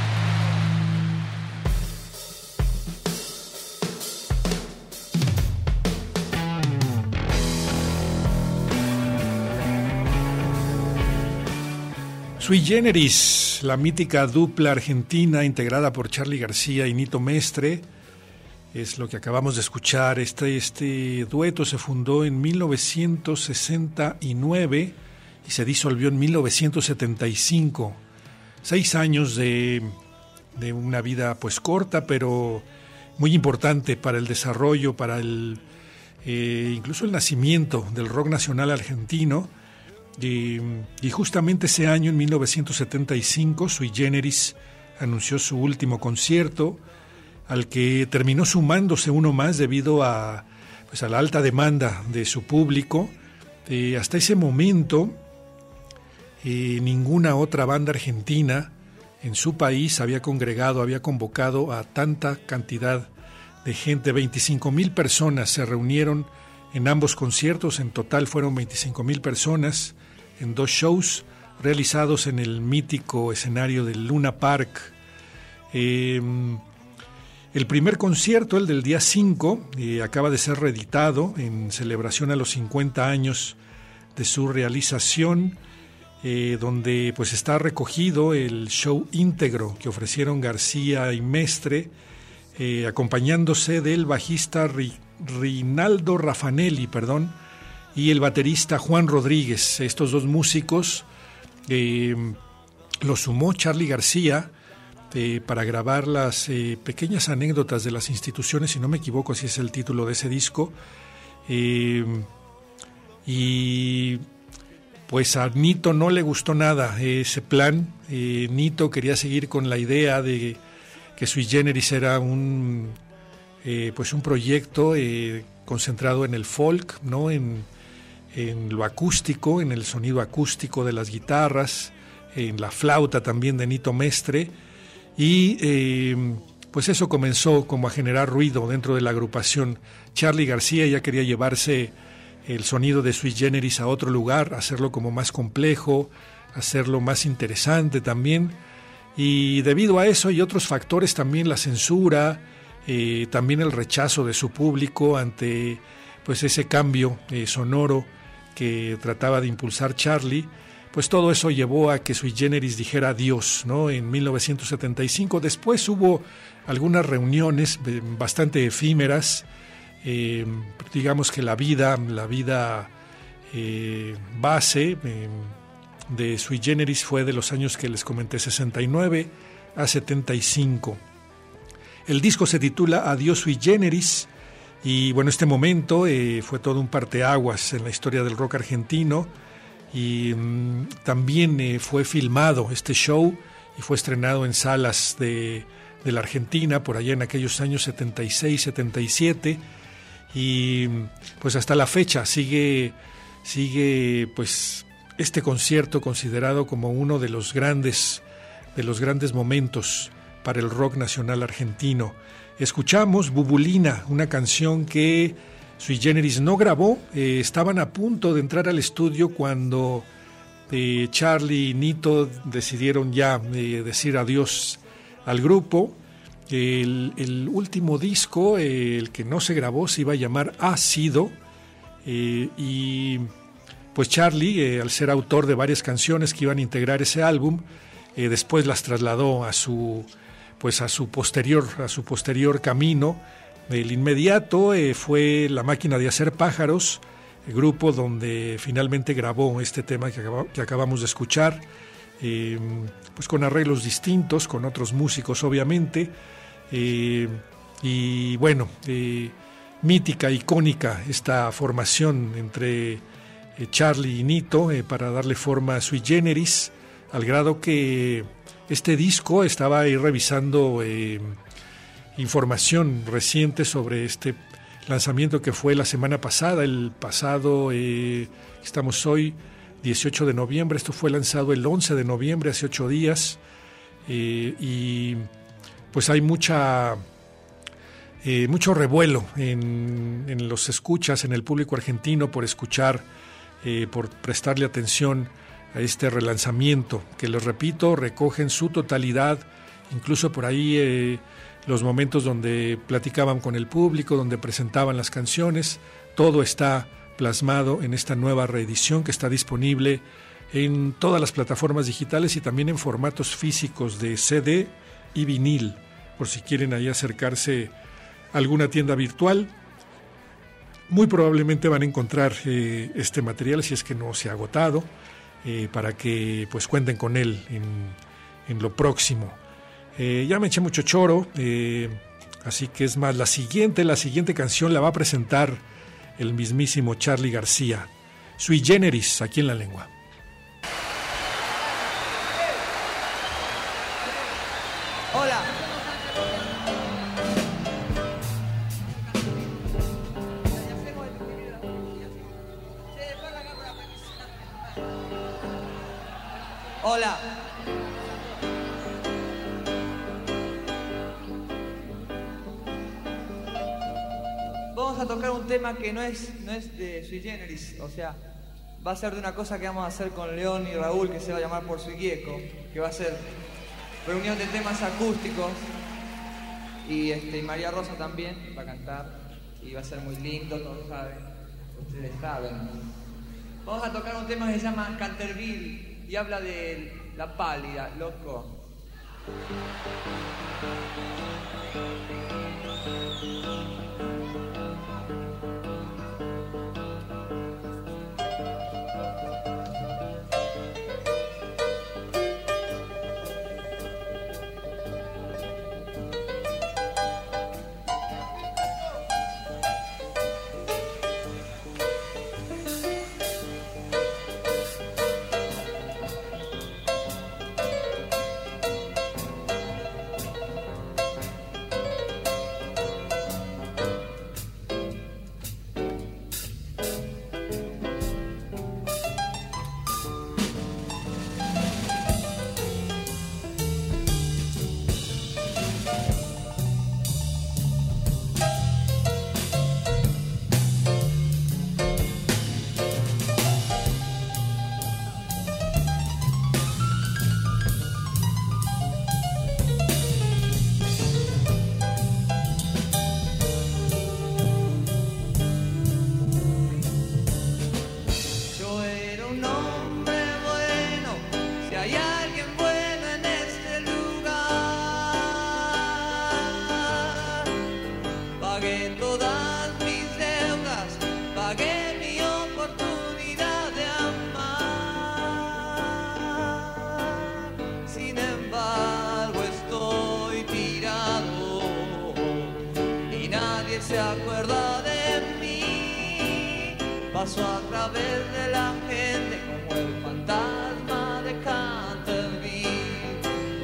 Sui Generis, la mítica dupla argentina integrada por Charly García y Nito Mestre, es lo que acabamos de escuchar. Este dueto se fundó en 1969 y se disolvió en 1975. 6 años de una vida pues corta, pero muy importante para el desarrollo, para incluso el nacimiento del rock nacional argentino. Y justamente ese año, en 1975, Sui Generis anunció su último concierto, al que terminó sumándose uno más debido a la alta demanda de su público. Hasta ese momento, ninguna otra banda argentina en su país había convocado a tanta cantidad de gente. 25,000 personas se reunieron en ambos conciertos. En total fueron 25,000 personas en 2 shows realizados en el mítico escenario del Luna Park. El primer concierto, el del día 5, acaba de ser reeditado en celebración a los 50 años de su realización, donde pues está recogido el show íntegro que ofrecieron García y Mestre, acompañándose del bajista Rinaldo Raffanelli, y el baterista Juan Rodríguez. Estos 2 músicos los sumó Charly García para grabar las pequeñas anécdotas de las instituciones, si no me equivoco, así es el título de ese disco. Y pues a Nito no le gustó nada ese plan. Nito quería seguir con la idea de que Sui Generis era un proyecto concentrado en el folk, ¿no? En lo acústico, en el sonido acústico de las guitarras, en la flauta también de Nito Mestre, y pues eso comenzó como a generar ruido dentro de la agrupación. Charly García ya quería llevarse el sonido de Sui Generis a otro lugar, hacerlo como más complejo, hacerlo más interesante también, y debido a eso y otros factores también, la censura, también el rechazo de su público ante pues ese cambio sonoro que trataba de impulsar Charly, pues todo eso llevó a que Sui Generis dijera adiós, ¿no? En 1975. Después hubo algunas reuniones bastante efímeras. Digamos que la vida base de Sui Generis fue de los años que les comenté, 69 a 75. El disco se titula Adiós Sui Generis, y bueno, este momento fue todo un parteaguas en la historia del rock argentino, y también fue filmado este show y fue estrenado en salas de la Argentina por allá en aquellos años 76, 77, y pues hasta la fecha sigue pues este concierto considerado como uno de los grandes momentos para el rock nacional argentino. Escuchamos Bubulina, una canción que Sui Generis no grabó. Estaban a punto de entrar al estudio cuando Charly y Nito decidieron ya decir adiós al grupo. El último disco, el que no se grabó, se iba a llamar Ácido, y pues Charly, al ser autor de varias canciones que iban a integrar ese álbum, después las trasladó a su posterior camino. El inmediato fue La Máquina de Hacer Pájaros, el grupo donde finalmente grabó este tema que acabamos de escuchar, pues con arreglos distintos, con otros músicos obviamente, y bueno, mítica, icónica esta formación entre Charly y Nito para darle forma a Sui Generis, al grado que este disco, estaba ahí revisando información reciente sobre este lanzamiento que fue la semana pasada, el pasado, estamos hoy 18 de noviembre, esto fue lanzado el 11 de noviembre, hace 8 días, y pues hay mucho revuelo en los escuchas, en el público argentino por escuchar, por prestarle atención este relanzamiento, que les repito, recoge en su totalidad, incluso por ahí los momentos donde platicaban con el público, donde presentaban las canciones, todo está plasmado en esta nueva reedición que está disponible en todas las plataformas digitales y también en formatos físicos de CD y vinil, por si quieren ahí acercarse a alguna tienda virtual. Muy probablemente van a encontrar este material, si es que no se ha agotado, para que pues cuenten con él en lo próximo. Ya me eché mucho choro, así que es más, la siguiente canción la va a presentar el mismísimo Charly García, Sui Generis, aquí en La Lengua. Hola. Hola. Vamos a tocar un tema que no es de Sui Generis, o sea, va a ser de una cosa que vamos a hacer con León y Raúl, que se va a llamar Por Sui Gieco, que va a ser reunión de temas acústicos, y María Rosa también va a cantar, y va a ser muy lindo, todos saben, ustedes saben. Vamos a tocar un tema que se llama Canterville, y habla de la pálida, loco. Se acuerda de mí, paso a través de la gente como el fantasma de Canterville.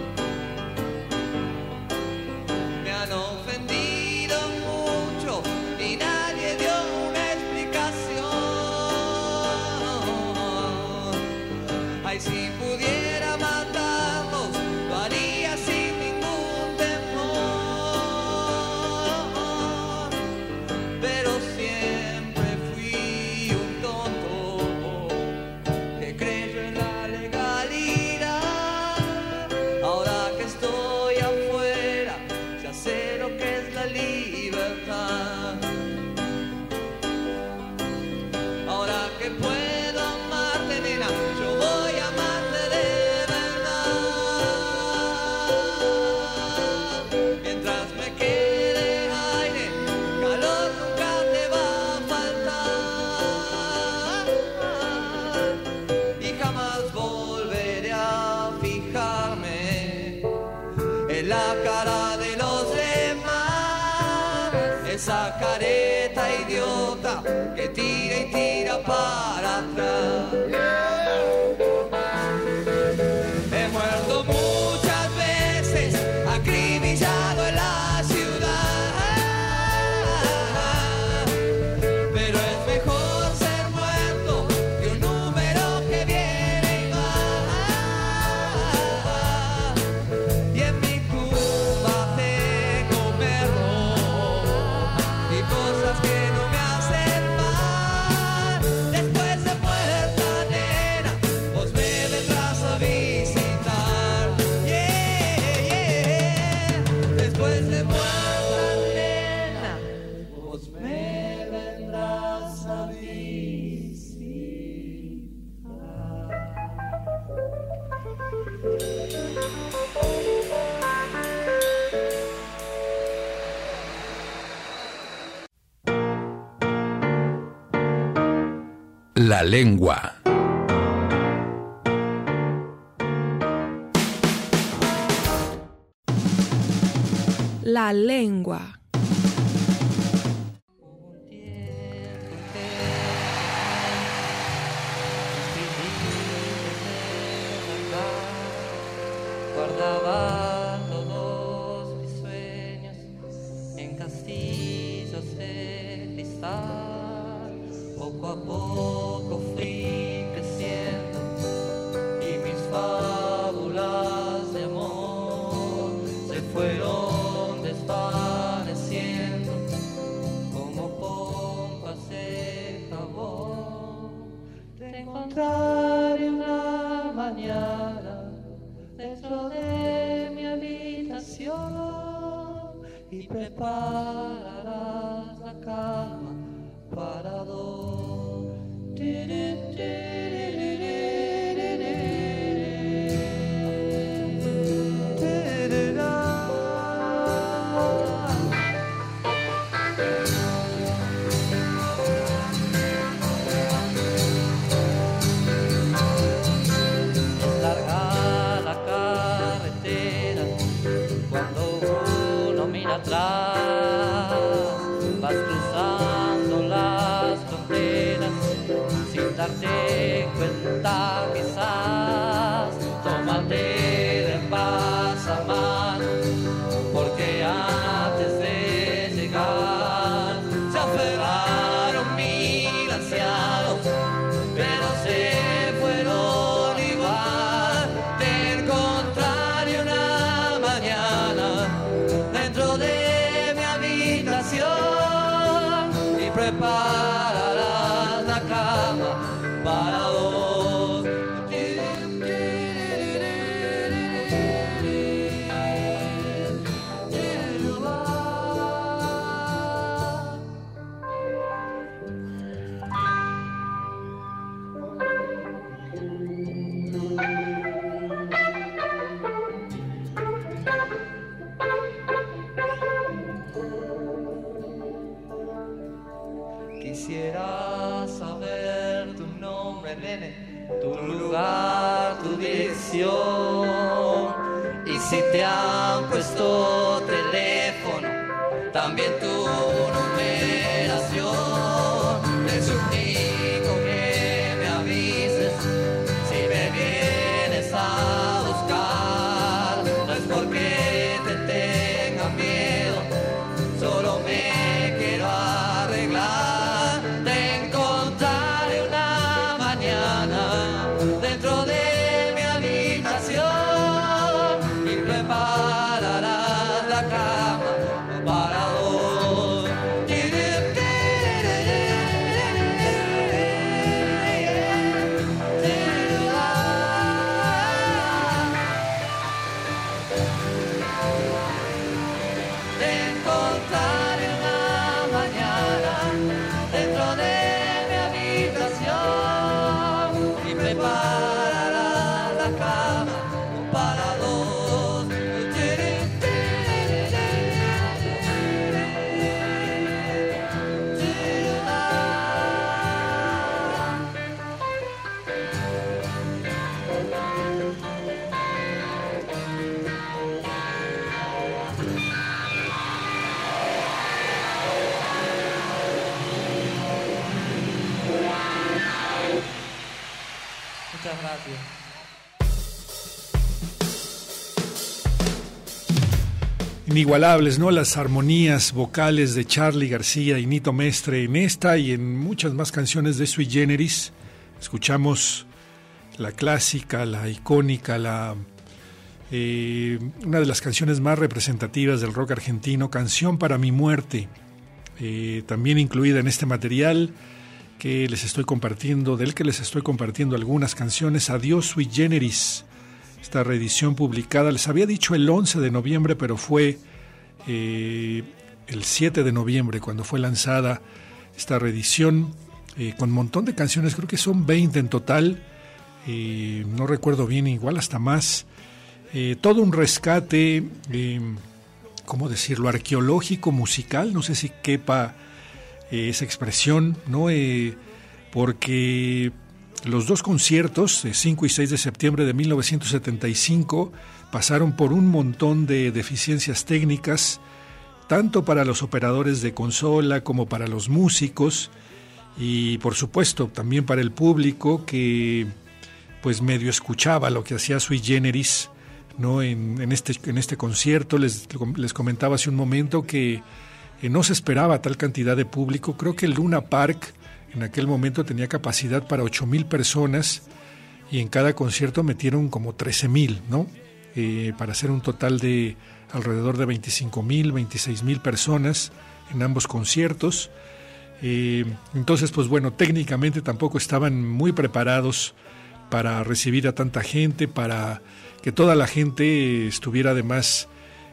Me han ofendido mucho y nadie dio una explicación. Ay, si pudiera matarlos, lo haría sin ningún temor. Pero siempre fui un tonto que creyó en la legalidad. Ahora que estoy afuera, ya sé lo que es la libertad. Ahora que puedo amarte, nena, yo voy a amarte de verdad. Mientras me quede aire, calor nunca te va a faltar. Y jamás volveré a fijarme en la cara de los demás. Esa careta idiota que tira y tira para atrás. He muerto muchas veces, acribillado en la ciudad, pero es mejor ser muerto que un número que viene y va. Y en mi tumba tengo perros y cosas que no me hacen mal. Después se La lengua. La lengua. Guardaba todos mis sueños en castillos de cristal. Poco a poco fui creciendo y mis fábulas de amor se fueron desvaneciendo como pompas de jabón. Te encontraré una mañana dentro de mi habitación y prepararás la cama para dos. Vas cruzando las fronteras sin darte cuenta, quizás. Tómate de pasamano, porque antes de llegar se aferraron mil ancianos, pero se fueron igual. Te encontraré una mañana dentro de mi habitación y prepararás la cama para dos. Quisiera saber tu nombre, nene, tu lugar, tu dirección. Y si te han puesto teléfono, también tu numeración. Te suplico que me avises si me vienes a buscar. No es porque te tenga miedo, solo me quiero arreglar. Dentro de mi habitación y prepararás la cama para dos. Te encontraré una mañana dentro de mi habitación y prepararás la cama para dos. Muchas gracias. Inigualables, ¿no? Las armonías vocales de Charly García y Nito Mestre en esta y en muchas más canciones de Sui Generis. Escuchamos la clásica, la icónica, una de las canciones más representativas del rock argentino, Canción para mi muerte, también incluida en este material que les estoy compartiendo, del que les estoy compartiendo algunas canciones. Adiós Sui Generis, esta reedición publicada, les había dicho el 11 de noviembre, pero fue el 7 de noviembre cuando fue lanzada esta reedición, con un montón de canciones, creo que son 20 en total, no recuerdo bien, igual hasta más. Todo un rescate, ¿cómo decirlo?, arqueológico, musical, no sé si quepa esa expresión, ¿no? porque los dos conciertos, de 5 y 6 de septiembre de 1975, pasaron por un montón de deficiencias técnicas, tanto para los operadores de consola como para los músicos, y por supuesto también para el público que pues medio escuchaba lo que hacía Sui Generis, ¿no? En este concierto. Les comentaba hace un momento que no se esperaba tal cantidad de público. Creo que el Luna Park en aquel momento tenía capacidad para 8,000 personas y en cada concierto metieron como 13,000, ¿no? Para hacer un total de alrededor de 25,000, 26,000 personas en ambos conciertos. Entonces, pues bueno, técnicamente tampoco estaban muy preparados para recibir a tanta gente, para que toda la gente estuviera además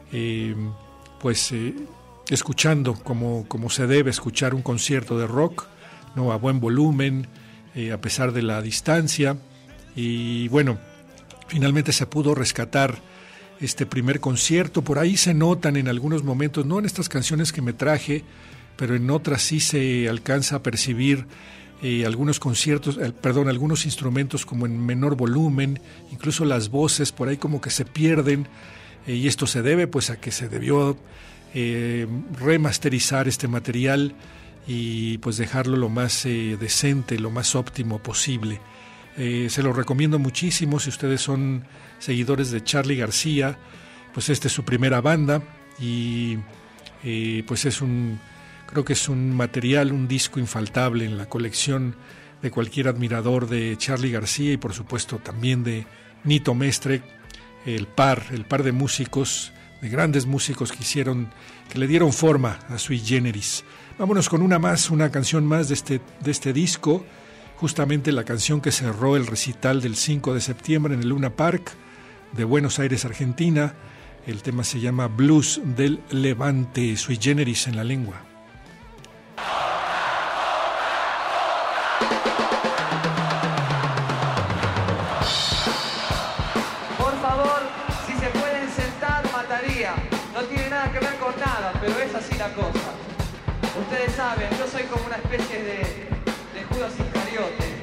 escuchando como se debe escuchar un concierto de rock, ¿no? A buen volumen, a pesar de la distancia. Y bueno, finalmente se pudo rescatar este primer concierto. Por ahí se notan en algunos momentos, no en estas canciones que me traje, pero en otras sí se alcanza a percibir algunos algunos instrumentos como en menor volumen, incluso las voces por ahí como que se pierden, y esto se debe pues a que se debió remasterizar este material y pues dejarlo lo más decente, lo más óptimo posible. Se lo recomiendo muchísimo si ustedes son seguidores de Charly García. Pues esta es su primera banda y pues creo que es un material, un disco infaltable en la colección de cualquier admirador de Charly García y por supuesto también de Nito Mestre, el par de músicos, de grandes músicos que le dieron forma a Sui Generis. Vámonos con una canción más de este disco, justamente la canción que cerró el recital del 5 de septiembre en el Luna Park de Buenos Aires, Argentina. El tema se llama Blues del Levante, Sui Generis en la lengua. Por favor, si se pueden sentar, mataría. No tiene nada que ver con nada, pero es así la cosa. Ustedes saben, yo soy como una especie de Judas Iscariote.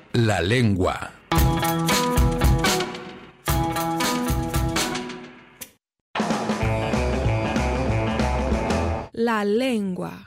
La lengua. La lengua.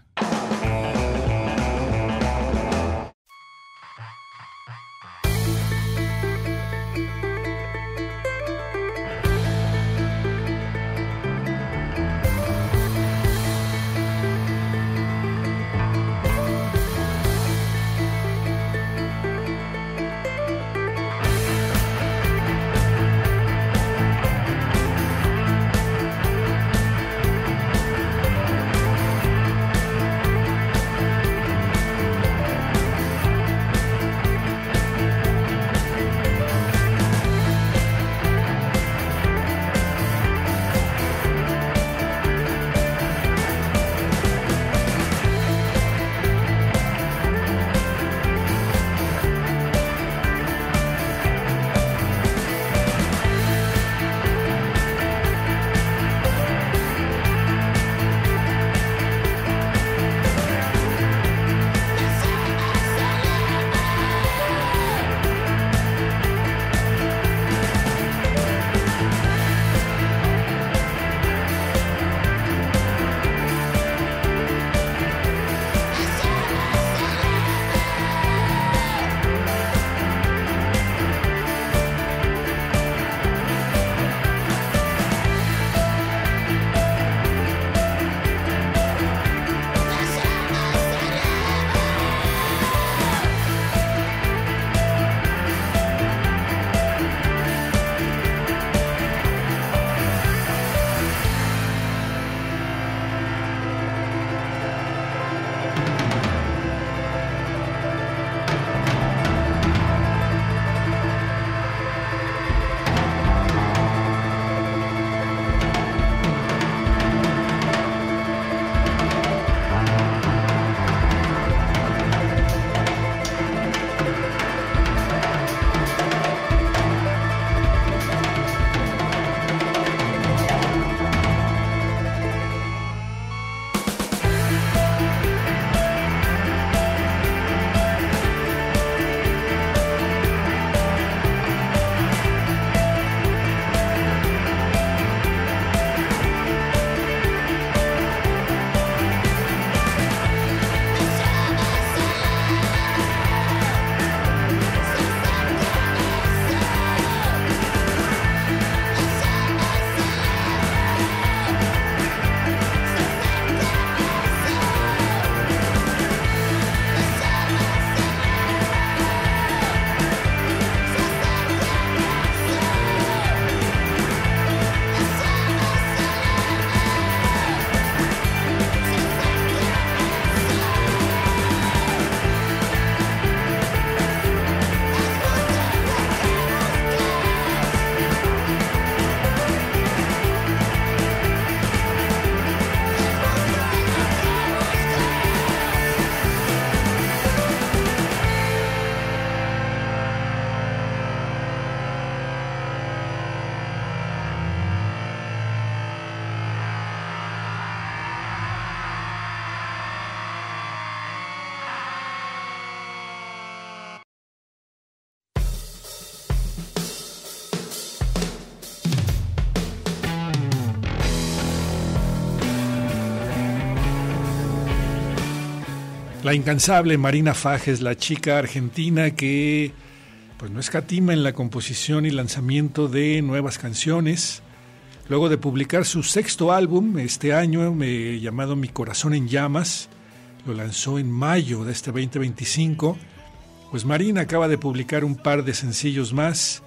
La incansable Marina Fajes, la chica argentina que pues no escatima en la composición y lanzamiento de nuevas canciones. Luego de publicar su sexto álbum este año, llamado Mi Corazón en Llamas, lo lanzó en mayo de este 2025. Pues Marina acaba de publicar un par de sencillos más,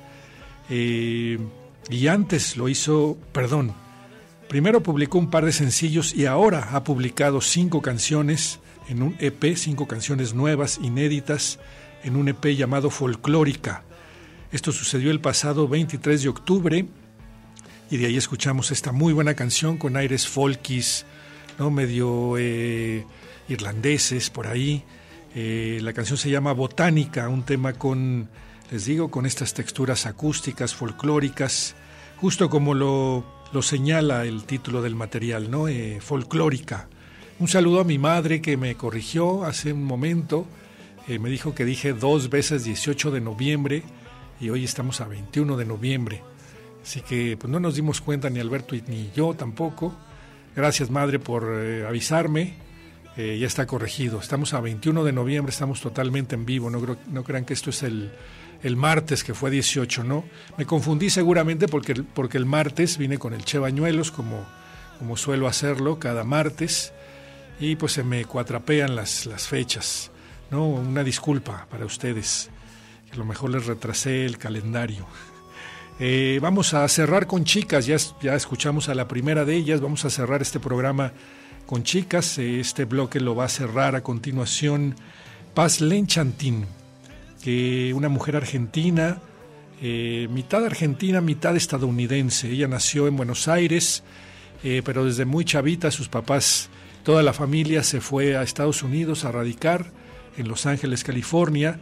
y antes lo hizo, primero publicó un par de sencillos y ahora ha publicado 5 canciones en un EP, 5 canciones nuevas, inéditas, en un EP llamado Folclórica. Esto sucedió el pasado 23 de octubre y de ahí escuchamos esta muy buena canción con aires folkis, ¿no? Medio irlandeses por ahí. La canción se llama Botánica, un tema con estas texturas acústicas, folclóricas, justo como lo señala el título del material, ¿no? Folclórica. Un saludo a mi madre que me corrigió hace un momento. Me dijo que dije 2 veces 18 de noviembre y hoy estamos a 21 de noviembre. Así que pues no nos dimos cuenta ni Alberto ni yo tampoco. Gracias, madre, por avisarme. Ya está corregido. Estamos a 21 de noviembre, estamos totalmente en vivo. No crean que esto es el martes, que fue 18, ¿no? Me confundí seguramente porque el martes vine con el Che Bañuelos, como suelo hacerlo cada martes, y pues se me cuatrapean las fechas, ¿no? Una disculpa para ustedes, que a lo mejor les retrasé el calendario. Vamos a cerrar con chicas, ya escuchamos a la primera de ellas, vamos a cerrar este programa con chicas. Este bloque lo va a cerrar a continuación Paz Lenchantin, que una mujer argentina, mitad estadounidense. Ella nació en Buenos Aires, pero desde muy chavita sus papás, toda la familia se fue a Estados Unidos a radicar en Los Ángeles, California.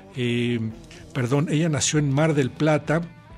Ella nació en Mar del Plata.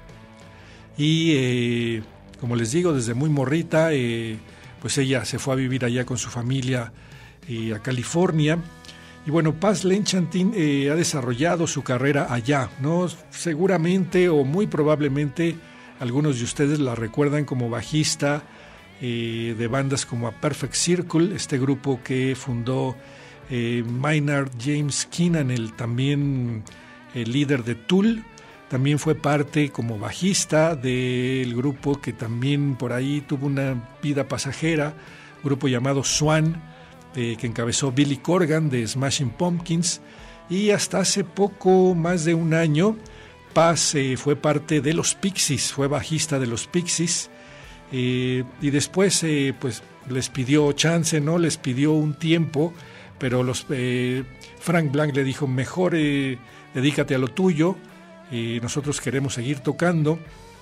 Y como les digo, desde muy morrita, pues ella se fue a vivir allá con su familia a California. Y bueno, Paz Lenchantin ha desarrollado su carrera allá, ¿no? Seguramente o muy probablemente algunos de ustedes la recuerdan como bajista de bandas como A Perfect Circle, este grupo que fundó Maynard James Keenan, el también líder de Tool. También fue parte como bajista del grupo que también por ahí tuvo una vida pasajera, un grupo llamado Swan, que encabezó Billy Corgan de Smashing Pumpkins. Y hasta hace poco, más de un año, Paz fue parte de los Pixies, fue bajista de los Pixies. Y después pues les pidió chance, ¿no? Les pidió un tiempo, pero Frank Blanc le dijo, mejor dedícate a lo tuyo. Nosotros queremos seguir tocando,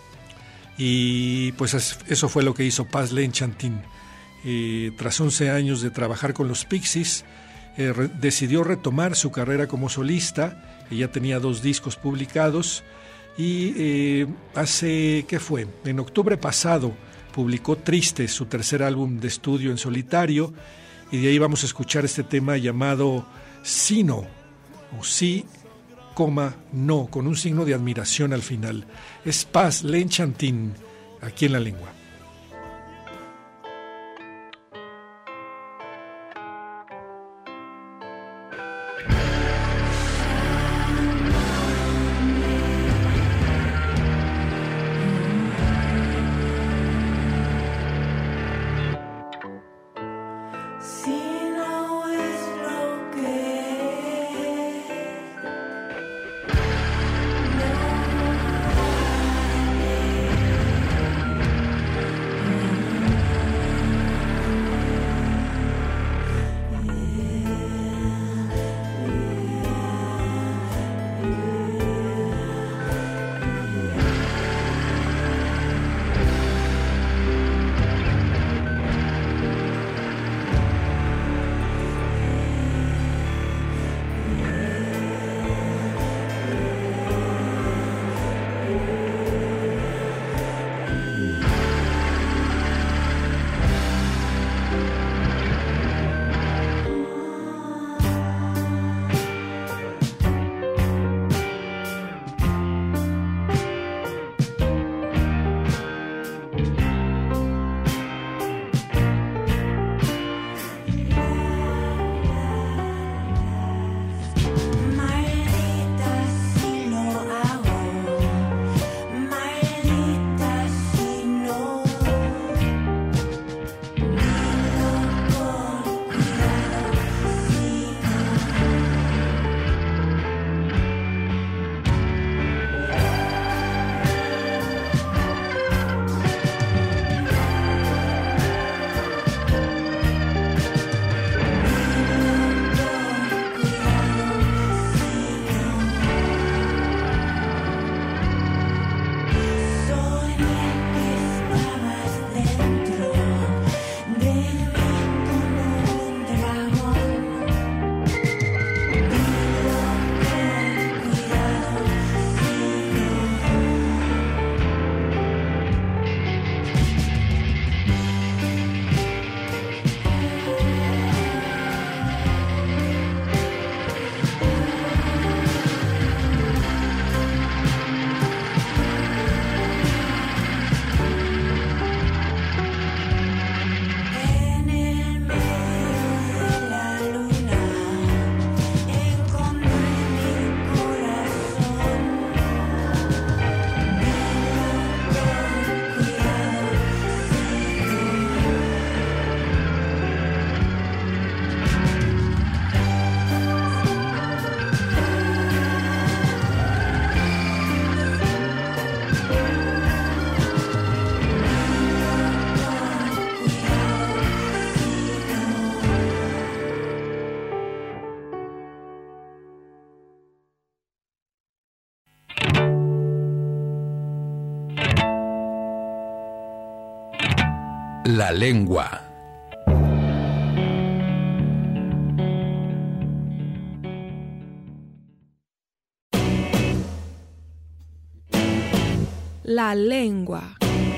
y pues eso fue lo que hizo Paz Lenchantin. Tras 11 años de trabajar con los Pixies, decidió retomar su carrera como solista. Ella tenía 2 discos publicados y en octubre pasado publicó Triste, su tercer álbum de estudio en solitario, y de ahí vamos a escuchar este tema llamado Sí No, o Sí, no, con un signo de admiración al final. Es Paz Lenchantin, aquí en La Lengua. La lengua. La lengua.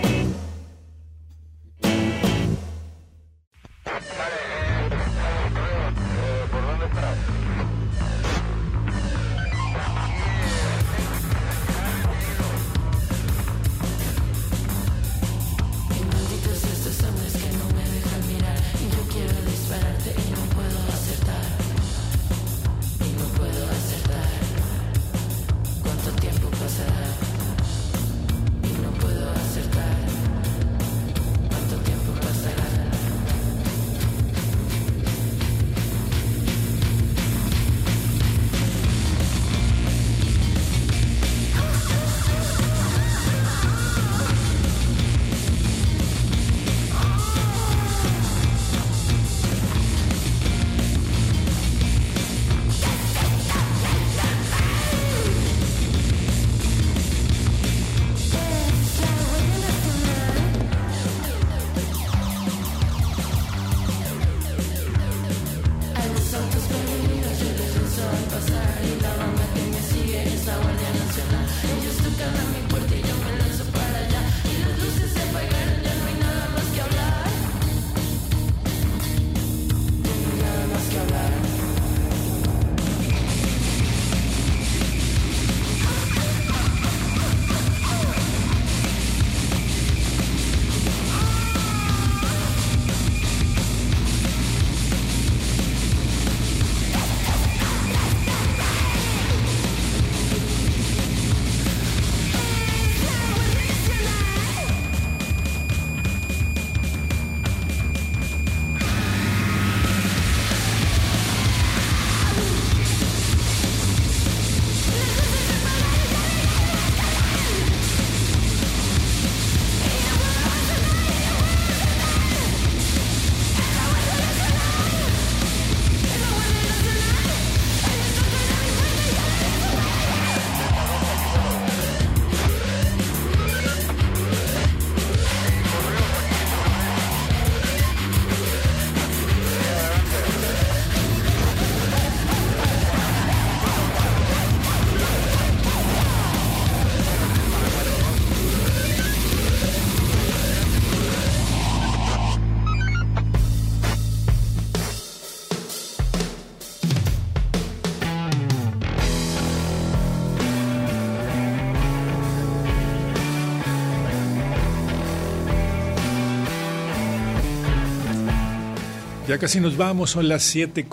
Ya casi nos vamos, son las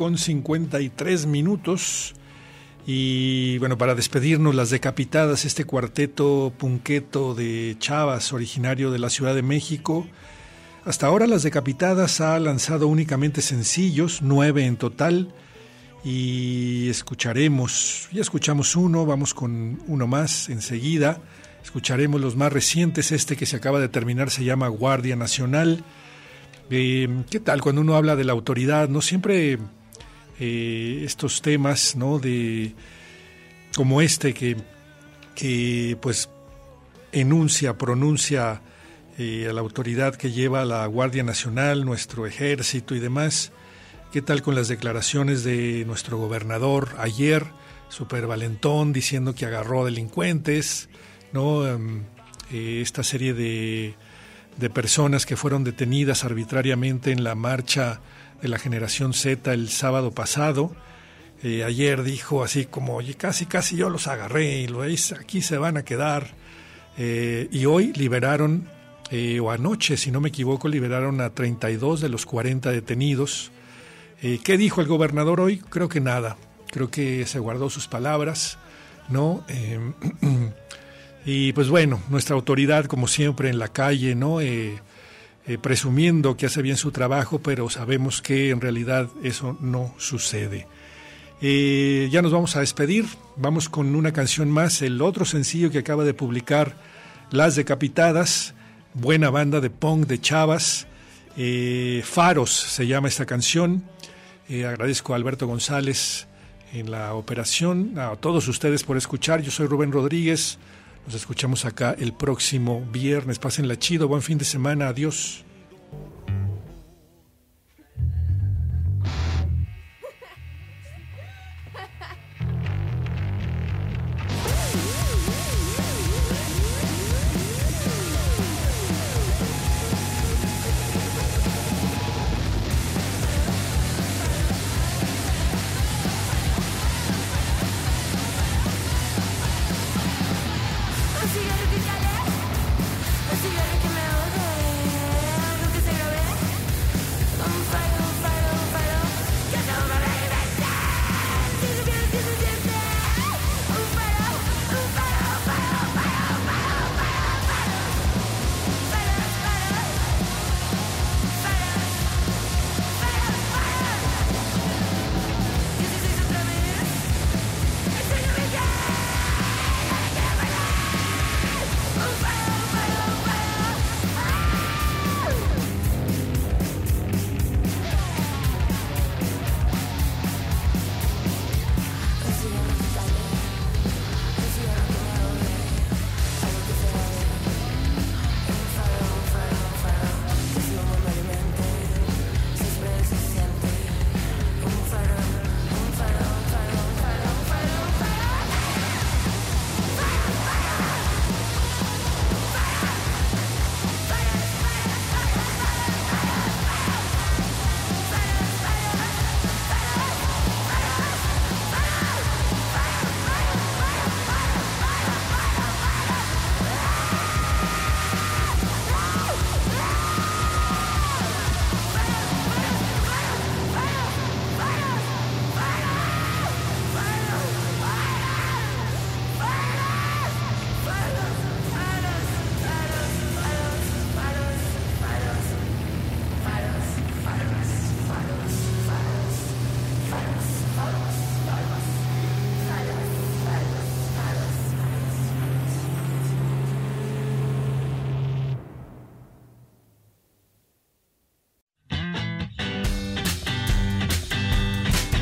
7:53. Y bueno, para despedirnos, Las Decapitadas, este cuarteto punqueto de chavas originario de la Ciudad de México. Hasta ahora Las Decapitadas ha lanzado únicamente sencillos, 9 en total, y ya escuchamos uno, vamos con uno más enseguida. Escucharemos los más recientes, este que se acaba de terminar se llama Guardia Nacional. ¿Qué tal cuando uno habla de la autoridad? No siempre estos temas, ¿no? Como este que pues pronuncia a la autoridad que lleva la Guardia Nacional, nuestro ejército y demás. ¿Qué tal con las declaraciones de nuestro gobernador ayer, súper valentón, diciendo que agarró delincuentes, ¿no? Esta serie de personas que fueron detenidas arbitrariamente en la marcha de la Generación Z el sábado pasado. Ayer dijo así como, oye, casi yo los agarré y aquí se van a quedar. Y hoy liberaron, o anoche, si no me equivoco, liberaron a 32 de los 40 detenidos. ¿Qué dijo el gobernador hoy? Creo que nada. Creo que se guardó sus palabras, ¿no? Y pues bueno, nuestra autoridad, como siempre, en la calle, ¿no? Presumiendo que hace bien su trabajo, pero sabemos que en realidad eso no sucede. Ya nos vamos a despedir, vamos con una canción más, el otro sencillo que acaba de publicar Las Decapitadas, buena banda de punk de chavas, Faros se llama esta canción. Agradezco a Alberto González en la operación, a todos ustedes por escuchar. Yo soy Rubén Rodríguez. Nos escuchamos acá el próximo viernes. Pásenla chido, buen fin de semana, adiós.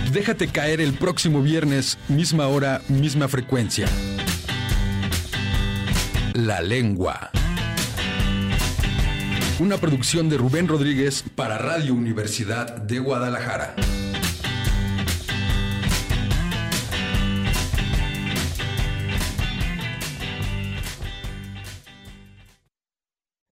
Déjate caer el próximo viernes, misma hora, misma frecuencia. La Lengua. Una producción de Rubén Rodríguez para Radio Universidad de Guadalajara.